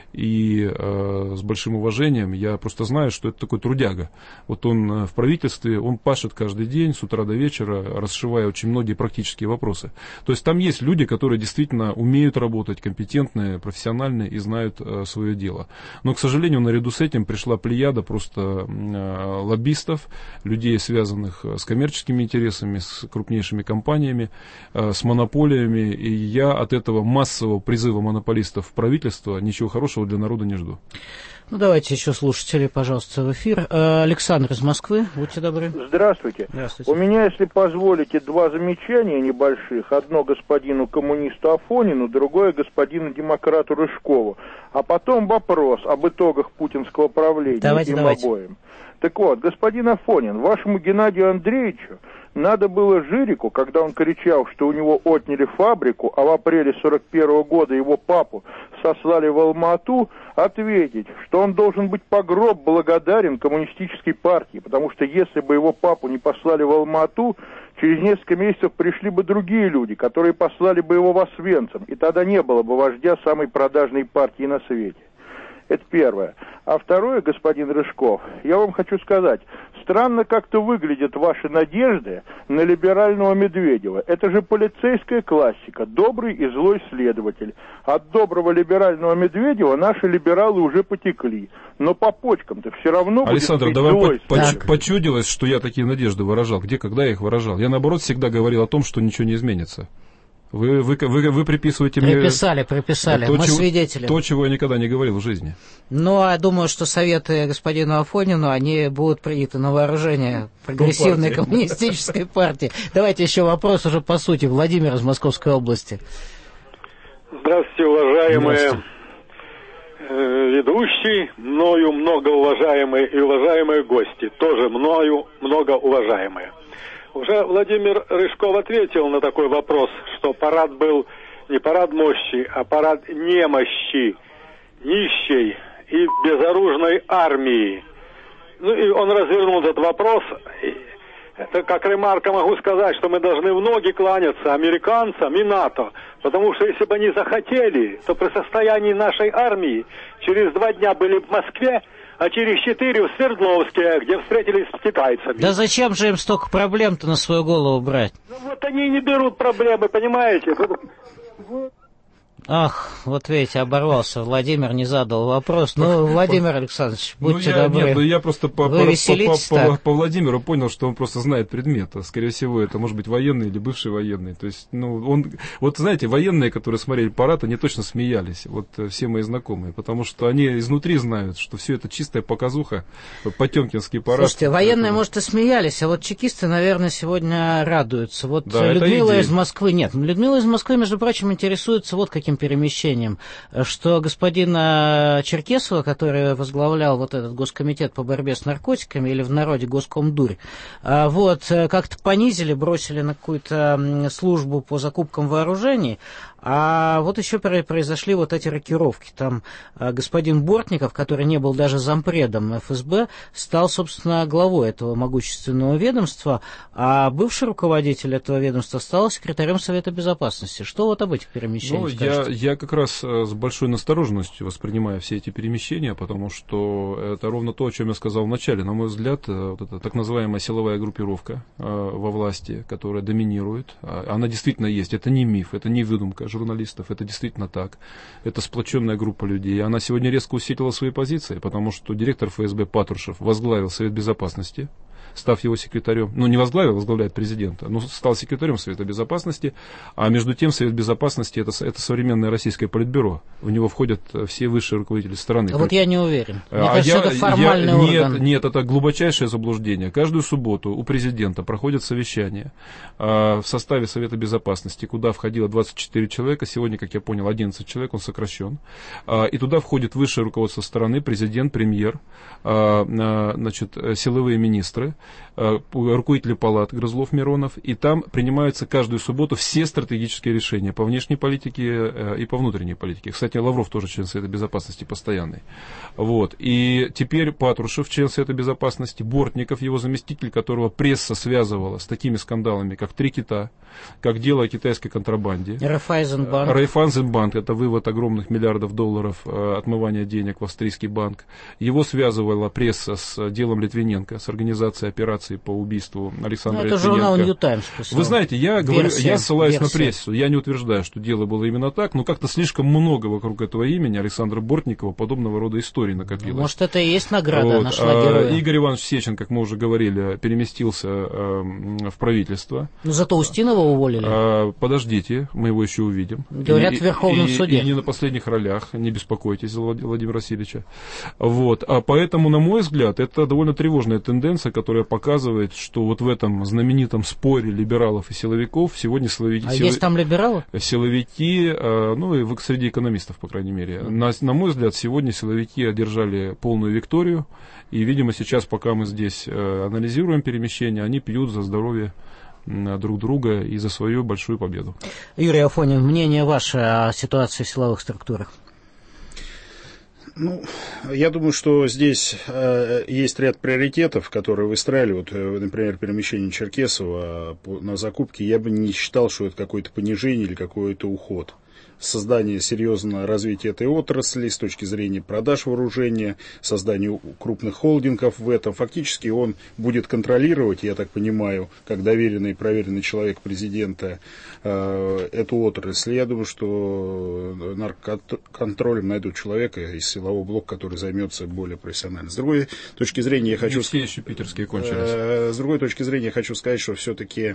[SPEAKER 2] и э, с большим уважением. Я просто знаю, что это такой трудяга. Вот он в правительстве, он пашет каждый день с утра до вечера, расшивая очень многие практические вопросы. То есть там есть люди, которые действительно умеют работать, компетентные, профессиональные и знают э, свое дело. Но, к сожалению, наряду с этим пришла плеяда просто э, лоббистов, людей, связанных с коммерческими интересами, с крупнейшими компаниями, с монополиями, и я от этого массового призыва монополистов в правительство ничего хорошего для народа не жду.
[SPEAKER 1] Ну, давайте еще слушатели, пожалуйста, в эфир. Александр из Москвы, будьте добры.
[SPEAKER 7] Здравствуйте.
[SPEAKER 1] Здравствуйте.
[SPEAKER 7] У меня, если позволите, два замечания небольших. Одно господину коммунисту Афонину, другое господину демократу Рыжкову. А потом вопрос об итогах путинского правления
[SPEAKER 1] давайте,
[SPEAKER 7] им
[SPEAKER 1] давайте.
[SPEAKER 7] обоим. Так вот, господин Афонин, вашему Геннадию Андреевичу надо было Жирику, когда он кричал, что у него отняли фабрику, а в апреле сорок первого года его папу сослали в Алма-Ату, ответить, что он должен быть по гроб благодарен коммунистической партии, потому что если бы его папу не послали в Алма-Ату, через несколько месяцев пришли бы другие люди, которые послали бы его в Освенцим, и тогда не было бы вождя самой продажной партии на свете. Это первое. А второе, господин Рыжков, я вам хочу сказать, странно как-то выглядят ваши надежды на либерального Медведева. Это же полицейская классика, добрый и злой следователь. От доброго либерального Медведева наши либералы уже потекли. Но по почкам-то все равно
[SPEAKER 2] Александр,
[SPEAKER 7] будет
[SPEAKER 2] да вам
[SPEAKER 7] злой
[SPEAKER 2] по- поч- почудилось, что я такие надежды выражал? Где, когда я их выражал? Я, наоборот, всегда говорил о том, что ничего не изменится. Вы, вы, вы, вы приписываете мне...
[SPEAKER 1] Приписали, приписали,
[SPEAKER 2] то,
[SPEAKER 1] мы
[SPEAKER 2] чего,
[SPEAKER 1] свидетели.
[SPEAKER 2] То, чего я никогда не говорил в жизни.
[SPEAKER 1] Ну, а думаю, что советы господину Афонину, они будут приняты на вооружение прогрессивной коммунистической партии. Давайте еще вопрос уже по сути. Владимир из Московской области.
[SPEAKER 8] Здравствуйте, уважаемые Здравствуйте. ведущий, мною многоуважаемые и уважаемые гости, тоже мною многоуважаемые. Уже Владимир Рыжков ответил на такой вопрос, что парад был не парад мощи, а парад немощи, нищей и безоружной армии. Ну и он развернул этот вопрос. Это как ремарка могу сказать, что мы должны в ноги кланяться американцам и НАТО, потому что если бы они захотели, то при состоянии нашей армии через два дня были в Москве, а через четыре в Свердловске, где встретились с китайцами.
[SPEAKER 1] Да зачем же им столько проблем-то на свою голову брать?
[SPEAKER 8] Ну вот они не берут проблемы, понимаете?
[SPEAKER 1] Ах, вот видите, оборвался. Владимир не задал вопрос. Ну, Владимир Александрович, будьте
[SPEAKER 2] ну, я,
[SPEAKER 1] добры.
[SPEAKER 2] Нет, ну я просто по, по, по, по, по Владимиру понял, что он просто знает предмет. Скорее всего, это может быть военный или бывший военный. То есть, ну, он... Вот знаете, военные, которые смотрели парад, они точно смеялись. Вот все мои знакомые. Потому что они изнутри знают, что все это чистая показуха, потемкинский парад.
[SPEAKER 1] Слушайте, военные, это... может, и смеялись, а вот чекисты, наверное, сегодня радуются. Вот
[SPEAKER 2] да,
[SPEAKER 1] Людмила из Москвы... Нет, Людмила из Москвы, между прочим, интересуется вот каким перемещением, что господина Черкесова, который возглавлял вот этот госкомитет по борьбе с наркотиками, или в народе Госкомдурь, вот, как-то понизили, бросили на какую-то службу по закупкам вооружений, А вот еще произошли вот эти рокировки. Там господин Бортников, который не был даже зампредом эф эс бэ, стал, собственно, главой этого могущественного ведомства, а бывший руководитель этого ведомства стал секретарем Совета Безопасности. Что вот об этих перемещениях
[SPEAKER 2] ну, я, я как раз с большой настороженностью воспринимаю все эти перемещения, потому что это ровно то, о чем я сказал в начале. На мой взгляд, вот эта так называемая силовая группировка э, во власти, которая доминирует, она действительно есть. Это не миф, это не выдумка журналистов, это действительно так. Это сплоченная группа людей. Она сегодня резко усилила свои позиции, потому что директор эф эс бэ Патрушев возглавил Совет Безопасности, став его секретарем, ну не возглавил, возглавляет президента, но стал секретарем Совета Безопасности, а между тем Совет Безопасности это, это современное российское политбюро, в него входят все высшие руководители страны.
[SPEAKER 1] А вот я не уверен. Мне
[SPEAKER 2] а
[SPEAKER 1] кажется,
[SPEAKER 2] я,
[SPEAKER 1] это формальный
[SPEAKER 2] я,
[SPEAKER 1] орган.
[SPEAKER 2] Нет, нет, это глубочайшее заблуждение. Каждую субботу у президента проходят совещания а, в составе Совета Безопасности, куда входило двадцать четыре человека, сегодня, как я понял, одиннадцать человек, он сокращен, а, и туда входит высшее руководство страны, президент, премьер, а, а, значит, силовые министры, руководители палат Грызлов, Миронов, и там принимаются каждую субботу все стратегические решения по внешней политике и по внутренней политике. Кстати, Лавров тоже член Совета Безопасности постоянный. Вот. И теперь Патрушев, член Совета Безопасности, Бортников, его заместитель, которого пресса связывала с такими скандалами, как «Три кита», как дело о китайской контрабанде.
[SPEAKER 1] Райфайзенбанк.
[SPEAKER 2] Райфайзенбанк, это вывод огромных миллиардов долларов, отмывание денег в австрийский банк. Его связывала пресса с делом Литвиненко, с организацией операции по убийству Александра
[SPEAKER 1] ну, это
[SPEAKER 2] Литвиненко.
[SPEAKER 1] Журнал New Times писал.
[SPEAKER 2] Вы знаете, я, говорю,
[SPEAKER 1] версия,
[SPEAKER 2] я ссылаюсь
[SPEAKER 1] версия.
[SPEAKER 2] на прессу, я не утверждаю, что дело было именно так, но как-то слишком много вокруг этого имени Александра Бортникова подобного рода историй накопилось.
[SPEAKER 1] Может, это и есть награда,
[SPEAKER 2] вот.
[SPEAKER 1] нашла
[SPEAKER 2] а,
[SPEAKER 1] героя.
[SPEAKER 2] Игорь Иванович Сечин, как мы уже говорили, переместился э, в правительство.
[SPEAKER 1] Ну, зато Устинова уволили.
[SPEAKER 2] А, подождите, мы его еще увидим.
[SPEAKER 1] Говорят,
[SPEAKER 2] и,
[SPEAKER 1] в Верховном
[SPEAKER 2] и,
[SPEAKER 1] суде.
[SPEAKER 2] И не на последних ролях, не беспокойтесь за Владимира Васильевича. Вот. А поэтому, на мой взгляд, это довольно тревожная тенденция, которая показывает, что вот в этом знаменитом споре либералов и силовиков сегодня силовики...
[SPEAKER 1] А силов... есть там либералы?
[SPEAKER 2] Силовики, ну и среди экономистов, по крайней мере. Mm-hmm. На, на мой взгляд, сегодня силовики одержали полную викторию, и, видимо, сейчас, пока мы здесь анализируем перемещения, они пьют за здоровье друг друга и за свою большую победу.
[SPEAKER 1] Юрий Афонин, мнение ваше о ситуации в силовых структурах?
[SPEAKER 3] Ну, я думаю, что здесь э, есть ряд приоритетов, которые выстраивают, э, например, перемещение Черкесова по, на закупки. Я бы не считал, что это какое-то понижение или какой-то уход. Создание серьезного развития этой отрасли с точки зрения продаж вооружения, создание крупных холдингов в этом. Фактически он будет контролировать, я так понимаю, как доверенный и проверенный человек президента, э, эту отрасль. Я думаю, что наркоконтролем найдут человека из силового блока, который займется более профессионально. С другой точки зрения я хочу...
[SPEAKER 2] Не все еще питерские кончились.
[SPEAKER 3] Э, с другой точки зрения я хочу сказать, что все-таки,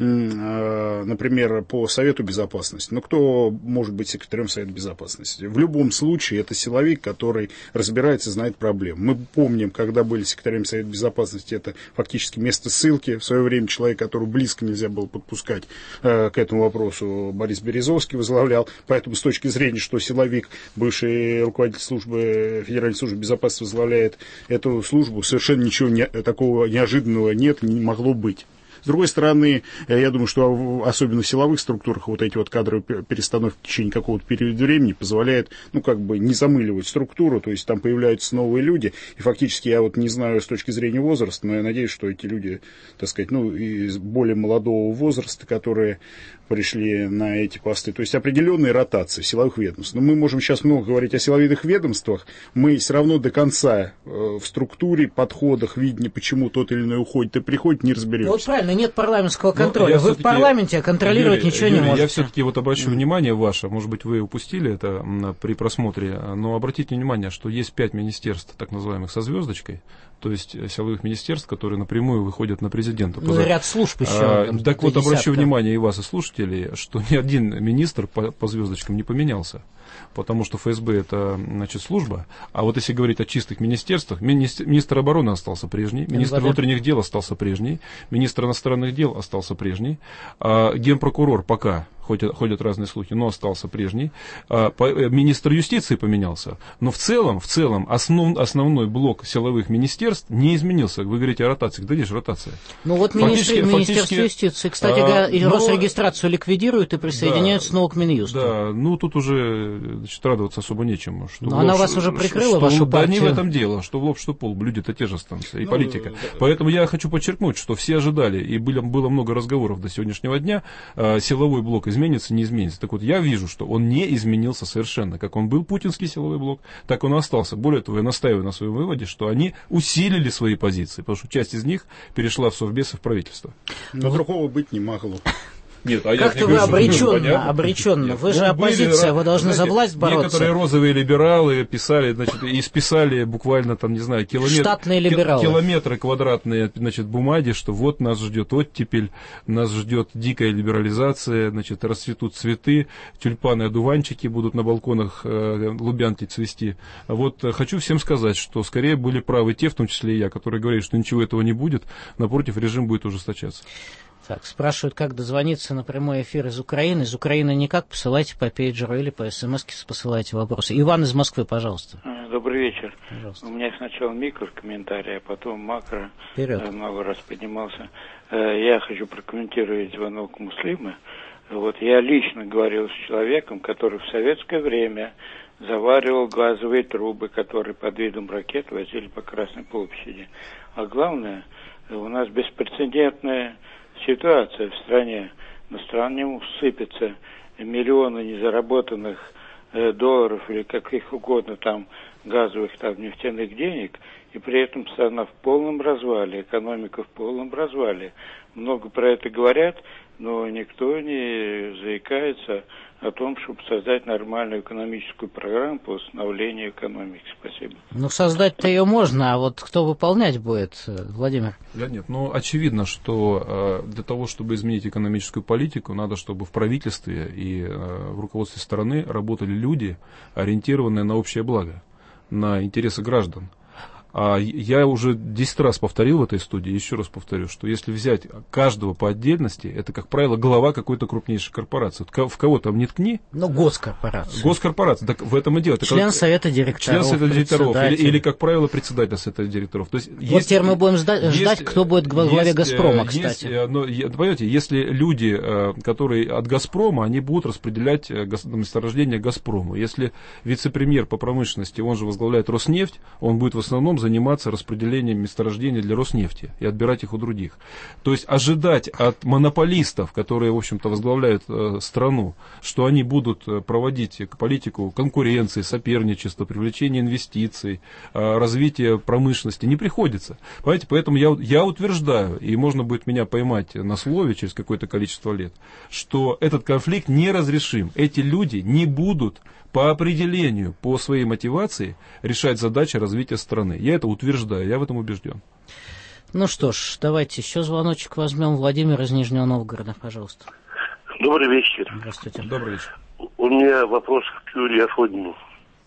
[SPEAKER 3] э, например, по Совету Безопасности, ну кто может быть секретарем Совета Безопасности? В любом случае, это силовик, который разбирается, знает проблем. Мы помним, когда были секретарем Совета Безопасности, это фактически место ссылки. В свое время человек, которого близко нельзя было подпускать э, к этому вопросу, Борис Березовский возглавлял. Поэтому с точки зрения, что силовик, бывший руководитель службы, Федеральной службы безопасности возглавляет эту службу, совершенно ничего не, такого неожиданного нет, не могло быть. С другой стороны, я думаю, что особенно в силовых структурах вот эти вот кадровые перестановки в течение какого-то периода времени позволяют, ну, как бы не замыливать структуру, то есть там появляются новые люди, и фактически я вот не знаю с точки зрения возраста, но я надеюсь, что эти люди, так сказать, ну, из более молодого возраста, которые пришли на эти посты, то есть определенные ротации силовых ведомств. Но мы можем сейчас много говорить о силовых ведомствах, мы все равно до конца э, в структуре, подходах, видении, почему тот или иной уходит и приходит, не разберемся.
[SPEAKER 1] Вот правильно, нет парламентского контроля. Вы в парламенте контролировать
[SPEAKER 2] Юрий,
[SPEAKER 1] ничего
[SPEAKER 2] Юрий,
[SPEAKER 1] не можете.
[SPEAKER 2] Я все-таки вот обращу mm. внимание ваше, может быть, вы упустили это при просмотре, но обратите внимание, что есть пять министерств, так называемых, со звездочкой, то есть силовых министерств, которые напрямую выходят на президента.
[SPEAKER 1] Ну, и ряд служб еще.
[SPEAKER 2] А, так вот,
[SPEAKER 1] десятка.
[SPEAKER 2] обращу внимание и вас, и слушателей, что ни один министр по, по звездочкам не поменялся. Потому что эф эс бэ это, значит, служба. А вот если говорить о чистых министерствах, министр, министр обороны остался прежний, министр внутренних дел остался прежний, министр иностранных дел остался прежний, а генпрокурор пока ходят, ходят разные слухи, но остался прежний. А, по, министр юстиции поменялся, но в целом, в целом основ, основной блок силовых министерств не изменился. Вы говорите о ротации. Где же ротация?
[SPEAKER 1] Ну вот министр, Министерство юстиции, кстати говоря, а, Росрегистрацию но, ликвидируют и присоединяют да, снова к Минюсту. Да,
[SPEAKER 2] ну тут уже значит, радоваться особо нечему. Что
[SPEAKER 1] но она лоб, вас уже прикрыла, что, вашу партию?
[SPEAKER 2] Да не в этом дело, что в лоб, что в пол. Люди-то те же останутся, и ну, политика. Да, Поэтому я хочу подчеркнуть, что все ожидали, и было, было много разговоров до сегодняшнего дня, э, силовой блок изменится, не изменится. Так вот, я вижу, что он не изменился совершенно. Как он был путинский силовой блок, так он и остался. Более того, я настаиваю на своем выводе, что они усилили свои позиции, потому что часть из них перешла в Совбез и в правительство.
[SPEAKER 3] Но вот. Другого быть не могло.
[SPEAKER 1] Нет, а как-то вы обреченно, обреченно. Нет, вы же ну, оппозиция, были, вы должны знаете, за власть бороться.
[SPEAKER 2] Некоторые розовые либералы писали, значит, и списали буквально там, не знаю, километр,
[SPEAKER 1] штатные либералы.
[SPEAKER 2] километры квадратные, значит, бумаги, что вот нас ждет оттепель, нас ждет дикая либерализация, значит, расцветут цветы, тюльпаны, одуванчики будут на балконах э, Лубянки цвести. Вот хочу всем сказать, что скорее были правы те, в том числе и я, которые говорили, что ничего этого не будет, напротив, режим будет ужесточаться.
[SPEAKER 1] Так, спрашивают, как дозвониться на прямой эфир из Украины. Из Украины никак, посылайте по пейджеру или по смс-ке посылайте вопросы. Иван из Москвы, пожалуйста.
[SPEAKER 9] Добрый вечер. Пожалуйста. У меня сначала микрокомментарий, а потом макро.
[SPEAKER 1] Вперед.
[SPEAKER 9] Много раз поднимался. Я хочу прокомментировать звонок Муслима. Вот я лично говорил с человеком, который в советское время заваривал газовые трубы, которые под видом ракет возили по Красной площади. А главное, у нас беспрецедентная ситуация в стране. На стране сыпятся миллионы незаработанных э, долларов или каких угодно там газовых, там нефтяных денег, и при этом страна в полном развале, экономика в полном развале. Много про это говорят, но никто не заикается о том, чтобы создать нормальную экономическую программу по восстановлению экономики. Спасибо.
[SPEAKER 1] Ну, создать-то ее можно, а вот кто выполнять будет, Владимир?
[SPEAKER 2] Да нет, ну, очевидно, что э, для того, чтобы изменить экономическую политику, надо, чтобы в правительстве и э, в руководстве страны работали люди, ориентированные на общее благо, на интересы граждан. А я уже десять раз повторил в этой студии, еще раз повторю, что если взять каждого по отдельности, это, как правило, глава какой-то крупнейшей корпорации. В кого там не ткни.
[SPEAKER 1] Ну, госкорпорация.
[SPEAKER 2] Госкорпорация, так в этом и дело.
[SPEAKER 1] Член как, совета директоров.
[SPEAKER 2] Член совета директоров. Или, или, как правило, председатель совета директоров. То есть,
[SPEAKER 1] вот
[SPEAKER 2] есть,
[SPEAKER 1] теперь мы будем ждать, есть, ждать, кто будет во главе есть, «Газпрома», кстати.
[SPEAKER 2] Есть, но, понимаете, если люди, которые от «Газпрома», они будут распределять месторождение «Газпрому». Если вице-премьер по промышленности, он же возглавляет «Роснефть», он будет в основном заниматься распределением месторождений для Роснефти и отбирать их у других. То есть ожидать от монополистов, которые, в общем-то, возглавляют э, страну, что они будут проводить политику конкуренции, соперничества, привлечения инвестиций, э, развития промышленности, не приходится. Понимаете, поэтому я, я утверждаю, и можно будет меня поймать на слове через какое-то количество лет, что этот конфликт неразрешим. Эти люди не будут по определению, по своей мотивации решать задачи развития страны. Я это утверждаю, я в этом убежден.
[SPEAKER 1] Ну что ж, давайте еще звоночек возьмем. Владимир из Нижнего Новгорода, пожалуйста.
[SPEAKER 10] Добрый вечер.
[SPEAKER 1] Здравствуйте.
[SPEAKER 2] Добрый вечер.
[SPEAKER 10] У меня вопрос к Юрию Афонину.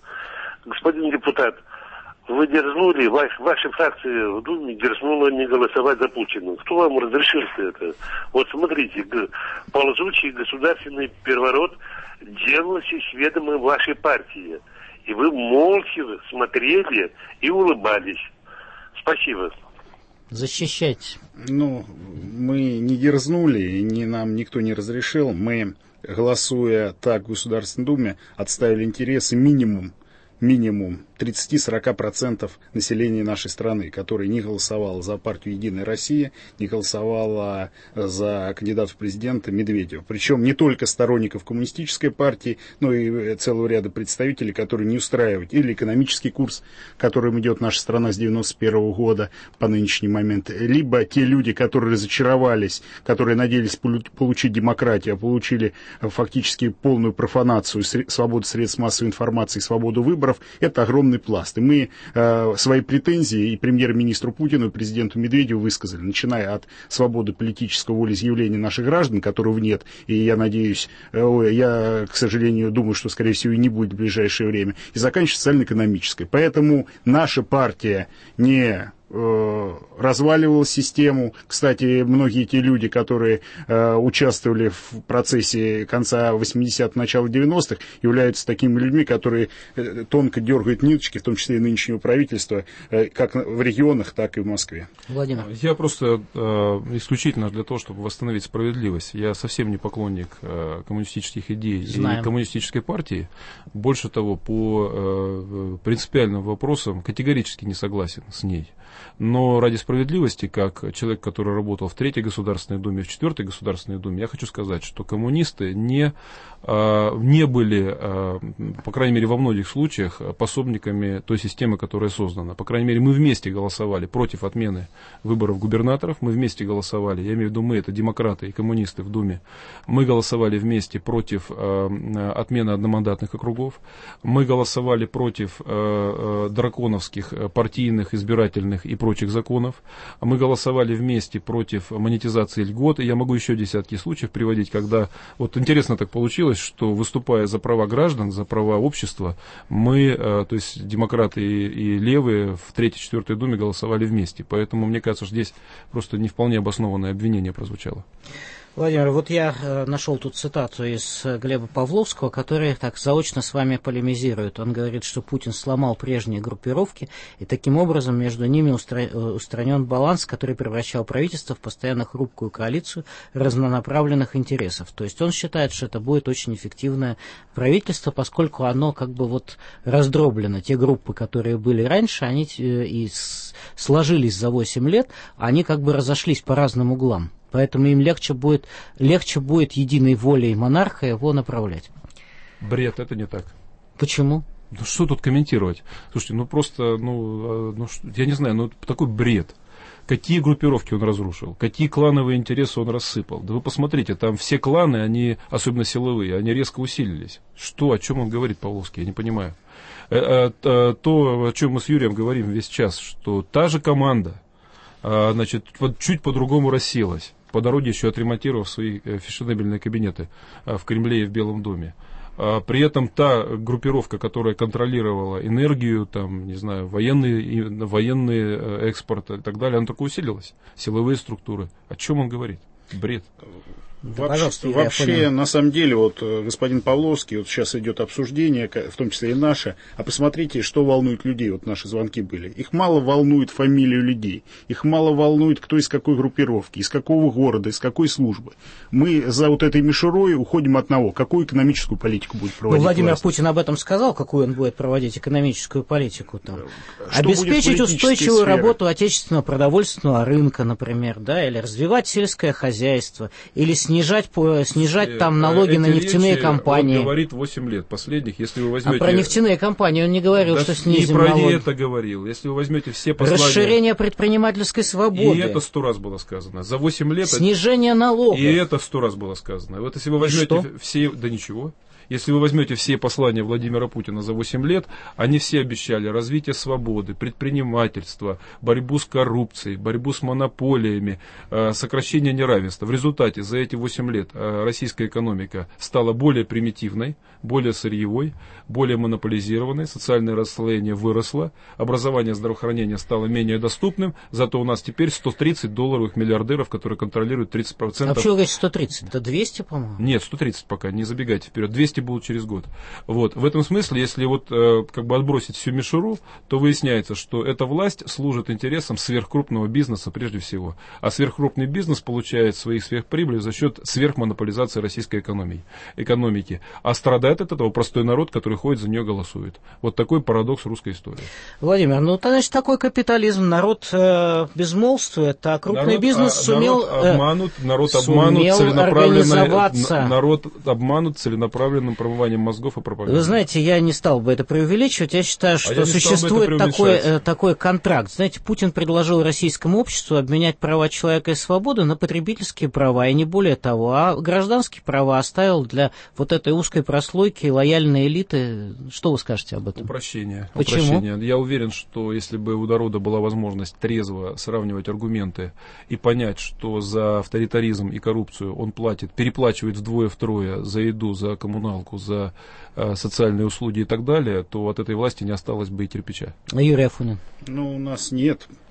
[SPEAKER 10] Господин депутат, вы дерзнули, ваш, ваша фракция в Думе дерзнула не голосовать за Путина. Кто вам разрешил это? Вот смотрите, ползучий государственный переворот делался с ведомой вашей партии. И вы молча смотрели и улыбались. Спасибо.
[SPEAKER 1] Защищайте.
[SPEAKER 3] Ну, мы не дерзнули, и не, нам никто не разрешил. Мы, голосуя так в Государственной Думе, отставили интересы минимум, минимум тридцать-сорок процентов населения нашей страны, которое не голосовало за партию «Единая Россия», не голосовало за кандидата в президенты Медведева. Причем не только сторонников коммунистической партии, но и целого ряда представителей, которые не устраивают или экономический курс, которым идет наша страна с девяносто первого года по нынешний момент, либо те люди, которые разочаровались, которые надеялись получить демократию, а получили фактически полную профанацию, свободу средств массовой информации, свободу выборов. Это огромный пласт. И мы э, свои претензии и премьер-министру Путину, и президенту Медведеву высказали, начиная от свободы политического волеизъявления наших граждан, которого нет, и я надеюсь, э, ой, я, к сожалению, думаю, что, скорее всего, и не будет в ближайшее время, и заканчивая социально-экономической. Поэтому наша партия не разваливал систему. Кстати, многие те люди, которые э, участвовали в процессе конца восьмидесятых, начала девяностых, являются такими людьми, которые э, тонко дергают ниточки, в том числе и нынешнего правительства, э, как в регионах, так и в Москве.
[SPEAKER 1] Владимир.
[SPEAKER 2] Я просто э, исключительно для того, чтобы восстановить справедливость. Я совсем не поклонник э, коммунистических идей Знаем. и коммунистической партии. Больше того, по э, принципиальным вопросам категорически не согласен с ней. Но ради справедливости, как человек, который работал в Третьей Государственной Думе, в Четвертой Государственной Думе, я хочу сказать, что коммунисты не, не были, по крайней мере, во многих случаях пособниками той системы, которая создана. По крайней мере, мы вместе голосовали против отмены выборов губернаторов, мы вместе голосовали, я имею в виду мы, это демократы и коммунисты в Думе, мы голосовали вместе против отмены одномандатных округов, мы голосовали против драконовских партийных, избирательных и прочих законов. Мы голосовали вместе против монетизации льгот. И я могу еще десятки случаев приводить, когда вот интересно так получилось, что выступая за права граждан, за права общества, мы, то есть демократы и, и левые в Третьей, Четвертой Думе голосовали вместе. Поэтому, мне кажется, что здесь просто не вполне обоснованное обвинение прозвучало.
[SPEAKER 1] Владимир, вот я э, нашел тут цитату из э, Глеба Павловского, который так заочно с вами полемизирует. Он говорит, что Путин сломал прежние группировки, и таким образом между ними устра... устранен баланс, который превращал правительство в постоянно хрупкую коалицию разнонаправленных интересов. То есть он считает, что это будет очень эффективное правительство, поскольку оно как бы вот раздроблено. Те группы, которые были раньше, они э, и с... сложились за восемь лет, они как бы разошлись по разным углам. Поэтому им легче будет, легче будет единой волей монарха его направлять.
[SPEAKER 2] Бред, это не так.
[SPEAKER 1] Почему?
[SPEAKER 2] Ну что тут комментировать? Слушайте, ну просто, ну, ну я не знаю, ну такой бред. Какие группировки он разрушил, какие клановые интересы он рассыпал. Да вы посмотрите, там все кланы, они, особенно силовые, они резко усилились. Что, о чем он говорит, Павловский, я не понимаю. То, о чем мы с Юрием говорим весь час, что та же команда, значит, вот чуть по-другому расселась. По дороге еще отремонтировав свои фешенебельные кабинеты в Кремле и в Белом доме. При этом та группировка, которая контролировала энергию, там, не знаю, военный, военный экспорт и так далее, она только усилилась. Силовые структуры. О чем он говорит? Бред.
[SPEAKER 3] Да, вообще, вообще на самом деле, вот господин Павловский, вот сейчас идет обсуждение, в том числе и наше, а посмотрите, что волнует людей, вот наши звонки были. Их мало волнует фамилию людей, их мало волнует, кто из какой группировки, из какого города, из какой службы. Мы за вот этой мишурой уходим от одного, какую экономическую политику будет проводить.
[SPEAKER 1] Ну, Владимир
[SPEAKER 3] власть.
[SPEAKER 1] Путин об этом сказал, какую он будет проводить экономическую политику. Там. Обеспечить устойчивую сферы? работу отечественного продовольственного рынка, например, да, или развивать сельское хозяйство, или снижать, снижать там налоги Эти на нефтяные речи компании.
[SPEAKER 2] Он говорит восемь лет последних, если вы возьмете...
[SPEAKER 1] А про нефтяные компании он не говорил, да, что снизим
[SPEAKER 2] налоги.
[SPEAKER 1] Не
[SPEAKER 2] про это говорил. Если вы возьмете все послания...
[SPEAKER 1] Расширение предпринимательской свободы.
[SPEAKER 2] И это сто раз было сказано. За восемь лет...
[SPEAKER 1] Снижение налогов.
[SPEAKER 2] И это сто раз было сказано. Вот если вы возьмете все... Да ничего. Если вы возьмете все послания Владимира Путина за восемь лет, они все обещали развитие свободы, предпринимательства, борьбу с коррупцией, борьбу с монополиями, сокращение неравенства. В результате за эти восемь лет российская экономика стала более примитивной, более сырьевой, более монополизированной, социальное расслоение выросло, образование, здравоохранение стало менее доступным, зато у нас теперь сто тридцать долларовых миллиардеров, которые контролируют тридцать процентов.
[SPEAKER 1] А почему вы говорите сто тридцать? Это двести, по-моему?
[SPEAKER 2] Нет, сто тридцать пока, не забегайте вперед. двести будут через год. Вот. В этом смысле, если вот э, как бы отбросить всю мишуру, то выясняется, что эта власть служит интересам сверхкрупного бизнеса прежде всего. А сверхкрупный бизнес получает свои сверхприбыли за счет сверхмонополизации российской экономии, экономики. А страдает от этого простой народ, который ходит за нее голосует. Вот такой парадокс русской истории.
[SPEAKER 1] Владимир, ну значит такой капитализм. Народ э, безмолвствует, а крупный
[SPEAKER 2] народ,
[SPEAKER 1] бизнес
[SPEAKER 2] а,
[SPEAKER 1] сумел,
[SPEAKER 2] народ обманут, народ
[SPEAKER 1] э,
[SPEAKER 2] обманут
[SPEAKER 1] целенаправленно,
[SPEAKER 2] народ обманут целенаправленно промыванием мозгов и пропагандой.
[SPEAKER 1] Вы знаете, я не стал бы это преувеличивать. Я считаю, что а существует такой, э, такой контракт. Знаете, Путин предложил российскому обществу обменять права человека и свободы на потребительские права, и не более того. А гражданские права оставил для вот этой узкой прослойки лояльной элиты. Что вы скажете об этом?
[SPEAKER 2] Упрощение.
[SPEAKER 1] Почему?
[SPEAKER 2] Упрощение. Я уверен, что если бы у народа была возможность трезво сравнивать аргументы и понять, что за авторитаризм и коррупцию он платит, переплачивает вдвое-втрое за еду, за коммуналку, за э, социальные услуги и так далее, то от этой власти не осталось бы и кирпича.
[SPEAKER 1] А Юрий Афонин?
[SPEAKER 3] Ну, у нас нет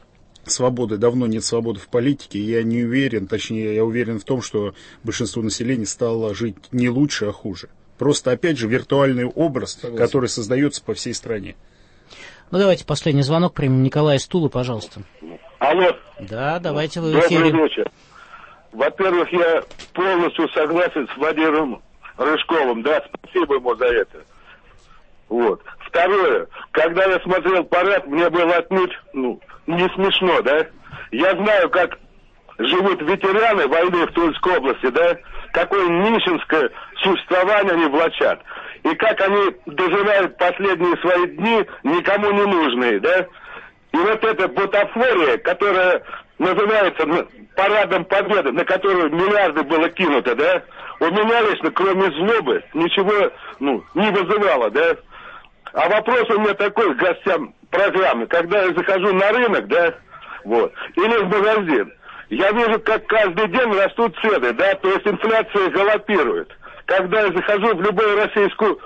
[SPEAKER 3] свободы, давно нет свободы в политике. Я не уверен, точнее, я уверен в том, что большинство населения стало жить не лучше, а хуже. Просто, опять же, виртуальный образ, Согласен. который создается по всей стране.
[SPEAKER 1] Ну, давайте последний звонок примем. Николай из Тулы, пожалуйста.
[SPEAKER 11] Алло.
[SPEAKER 1] Да, давайте вы в эфире.
[SPEAKER 11] Добрый вечер. Во-первых, я полностью согласен с Владимиром Рыжковым, да, спасибо ему за это. Вот. Второе, когда я смотрел парад, мне было отнюдь, ну, не смешно, да. Я знаю, как живут ветераны войны в Тульской области, да, какое нищенское существование они влачат. И как они доживают последние свои дни, никому не нужные, да. И вот эта бутафория, которая называется парадом победы, на которую миллиарды было кинуто, да, у меня лично, кроме злобы, ничего, ну, не вызывало, да. А вопрос у меня такой к гостям программы. Когда я захожу на рынок, да, вот, или в магазин, я вижу, как каждый день растут цены, да, то есть инфляция галопирует. Когда я захожу в любое российское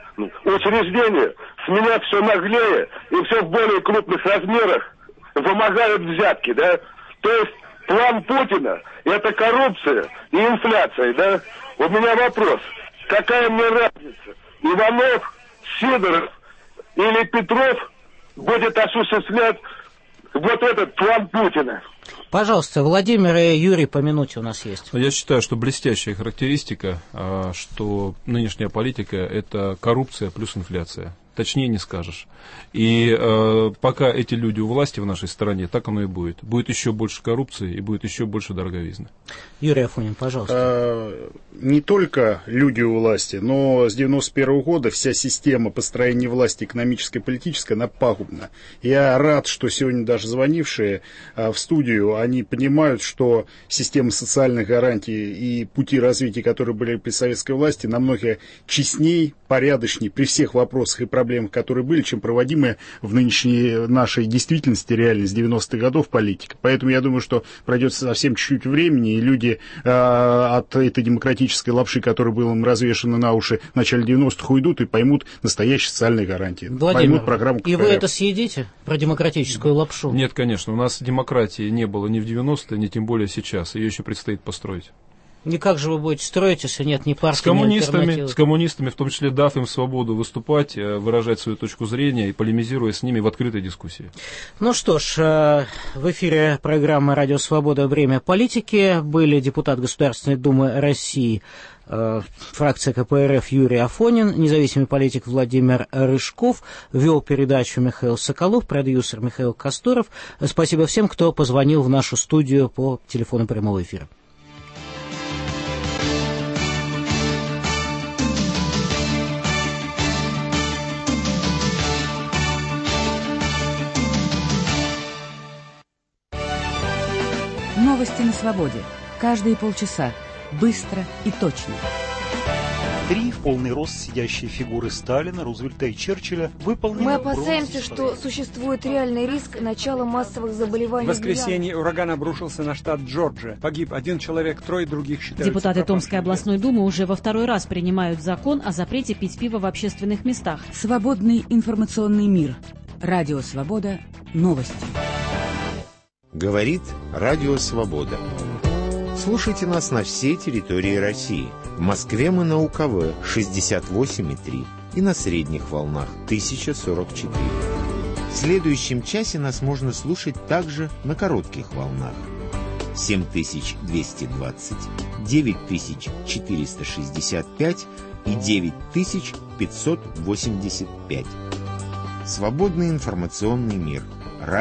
[SPEAKER 11] учреждение, с меня все наглее и все в более крупных размерах вымогают взятки, да. То есть план Путина – это коррупция и инфляция, да. У меня вопрос, какая мне разница, Иванов, Сидоров или Петров будет осуществлять вот этот план Путина?
[SPEAKER 1] Пожалуйста, Владимир и Юрий по минуте у нас есть.
[SPEAKER 2] Я считаю, что блестящая характеристика, что нынешняя политика – это коррупция плюс инфляция. Точнее не скажешь. И э, пока эти люди у власти в нашей стране, так оно и будет. Будет еще больше коррупции и будет еще больше дороговизны.
[SPEAKER 1] Юрий Афонин, пожалуйста.
[SPEAKER 3] А, не только люди у власти, но с девяносто первого года вся система построения власти экономической и политической, она пагубна. Я рад, что сегодня даже звонившие а, в студию, они понимают, что система социальных гарантий и пути развития, которые были при советской власти, намного честней, порядочней при всех вопросах и проблемах, которые были, чем проводимые в нынешней нашей действительности, реально, с девяностых годов политика. Поэтому я думаю, что пройдет совсем чуть-чуть времени, и люди э, от этой демократической лапши, которая была им развешена на уши в начале девяностых, уйдут и поймут настоящие социальные гарантии.
[SPEAKER 1] Владимир,
[SPEAKER 3] поймут программу КПРФ.
[SPEAKER 1] И вы это съедите, про демократическую лапшу?
[SPEAKER 2] Нет, конечно. У нас демократии не было ни в девяностые, ни тем более сейчас. Ее еще предстоит построить.
[SPEAKER 1] И как же вы будете строить, если нет ни партии,
[SPEAKER 2] с коммунистами,
[SPEAKER 1] ни альтернативы?
[SPEAKER 2] С коммунистами, в том числе дав им свободу выступать, выражать свою точку зрения и полемизируя с ними в открытой дискуссии.
[SPEAKER 1] Ну что ж, в эфире программы «Радио Свобода. Время политики» были депутат Государственной Думы России, фракция КПРФ Юрий Афонин, независимый политик Владимир Рыжков, вел передачу Михаил Соколов, продюсер Михаил Кастуров. Спасибо всем, кто позвонил в нашу студию по телефону прямого эфира.
[SPEAKER 5] Новости на свободе. Каждые полчаса. Быстро и точно.
[SPEAKER 12] Три в полный рост сидящие фигуры Сталина, Рузвельта и Черчилля выполнены.
[SPEAKER 13] Мы опасаемся, что существует реальный риск начала массовых заболеваний.
[SPEAKER 14] В воскресенье ураган обрушился на штат Джорджия. Погиб один человек, трое других считаются.
[SPEAKER 15] Депутаты Томской областной думы уже во второй раз принимают закон о запрете пить пиво в общественных местах.
[SPEAKER 5] Свободный информационный мир. Радио Свобода. Новости.
[SPEAKER 16] Говорит Радио Свобода. Слушайте нас на всей территории России. В Москве мы на УКВ шестьдесят восемь и три и на средних волнах тысяча сорок четыре. В следующем часе нас можно слушать также на коротких волнах. семь тысяч двести двадцать, девять тысяч четыреста шестьдесят пять и девять тысяч пятьсот восемьдесят пять. Свободный информационный мир.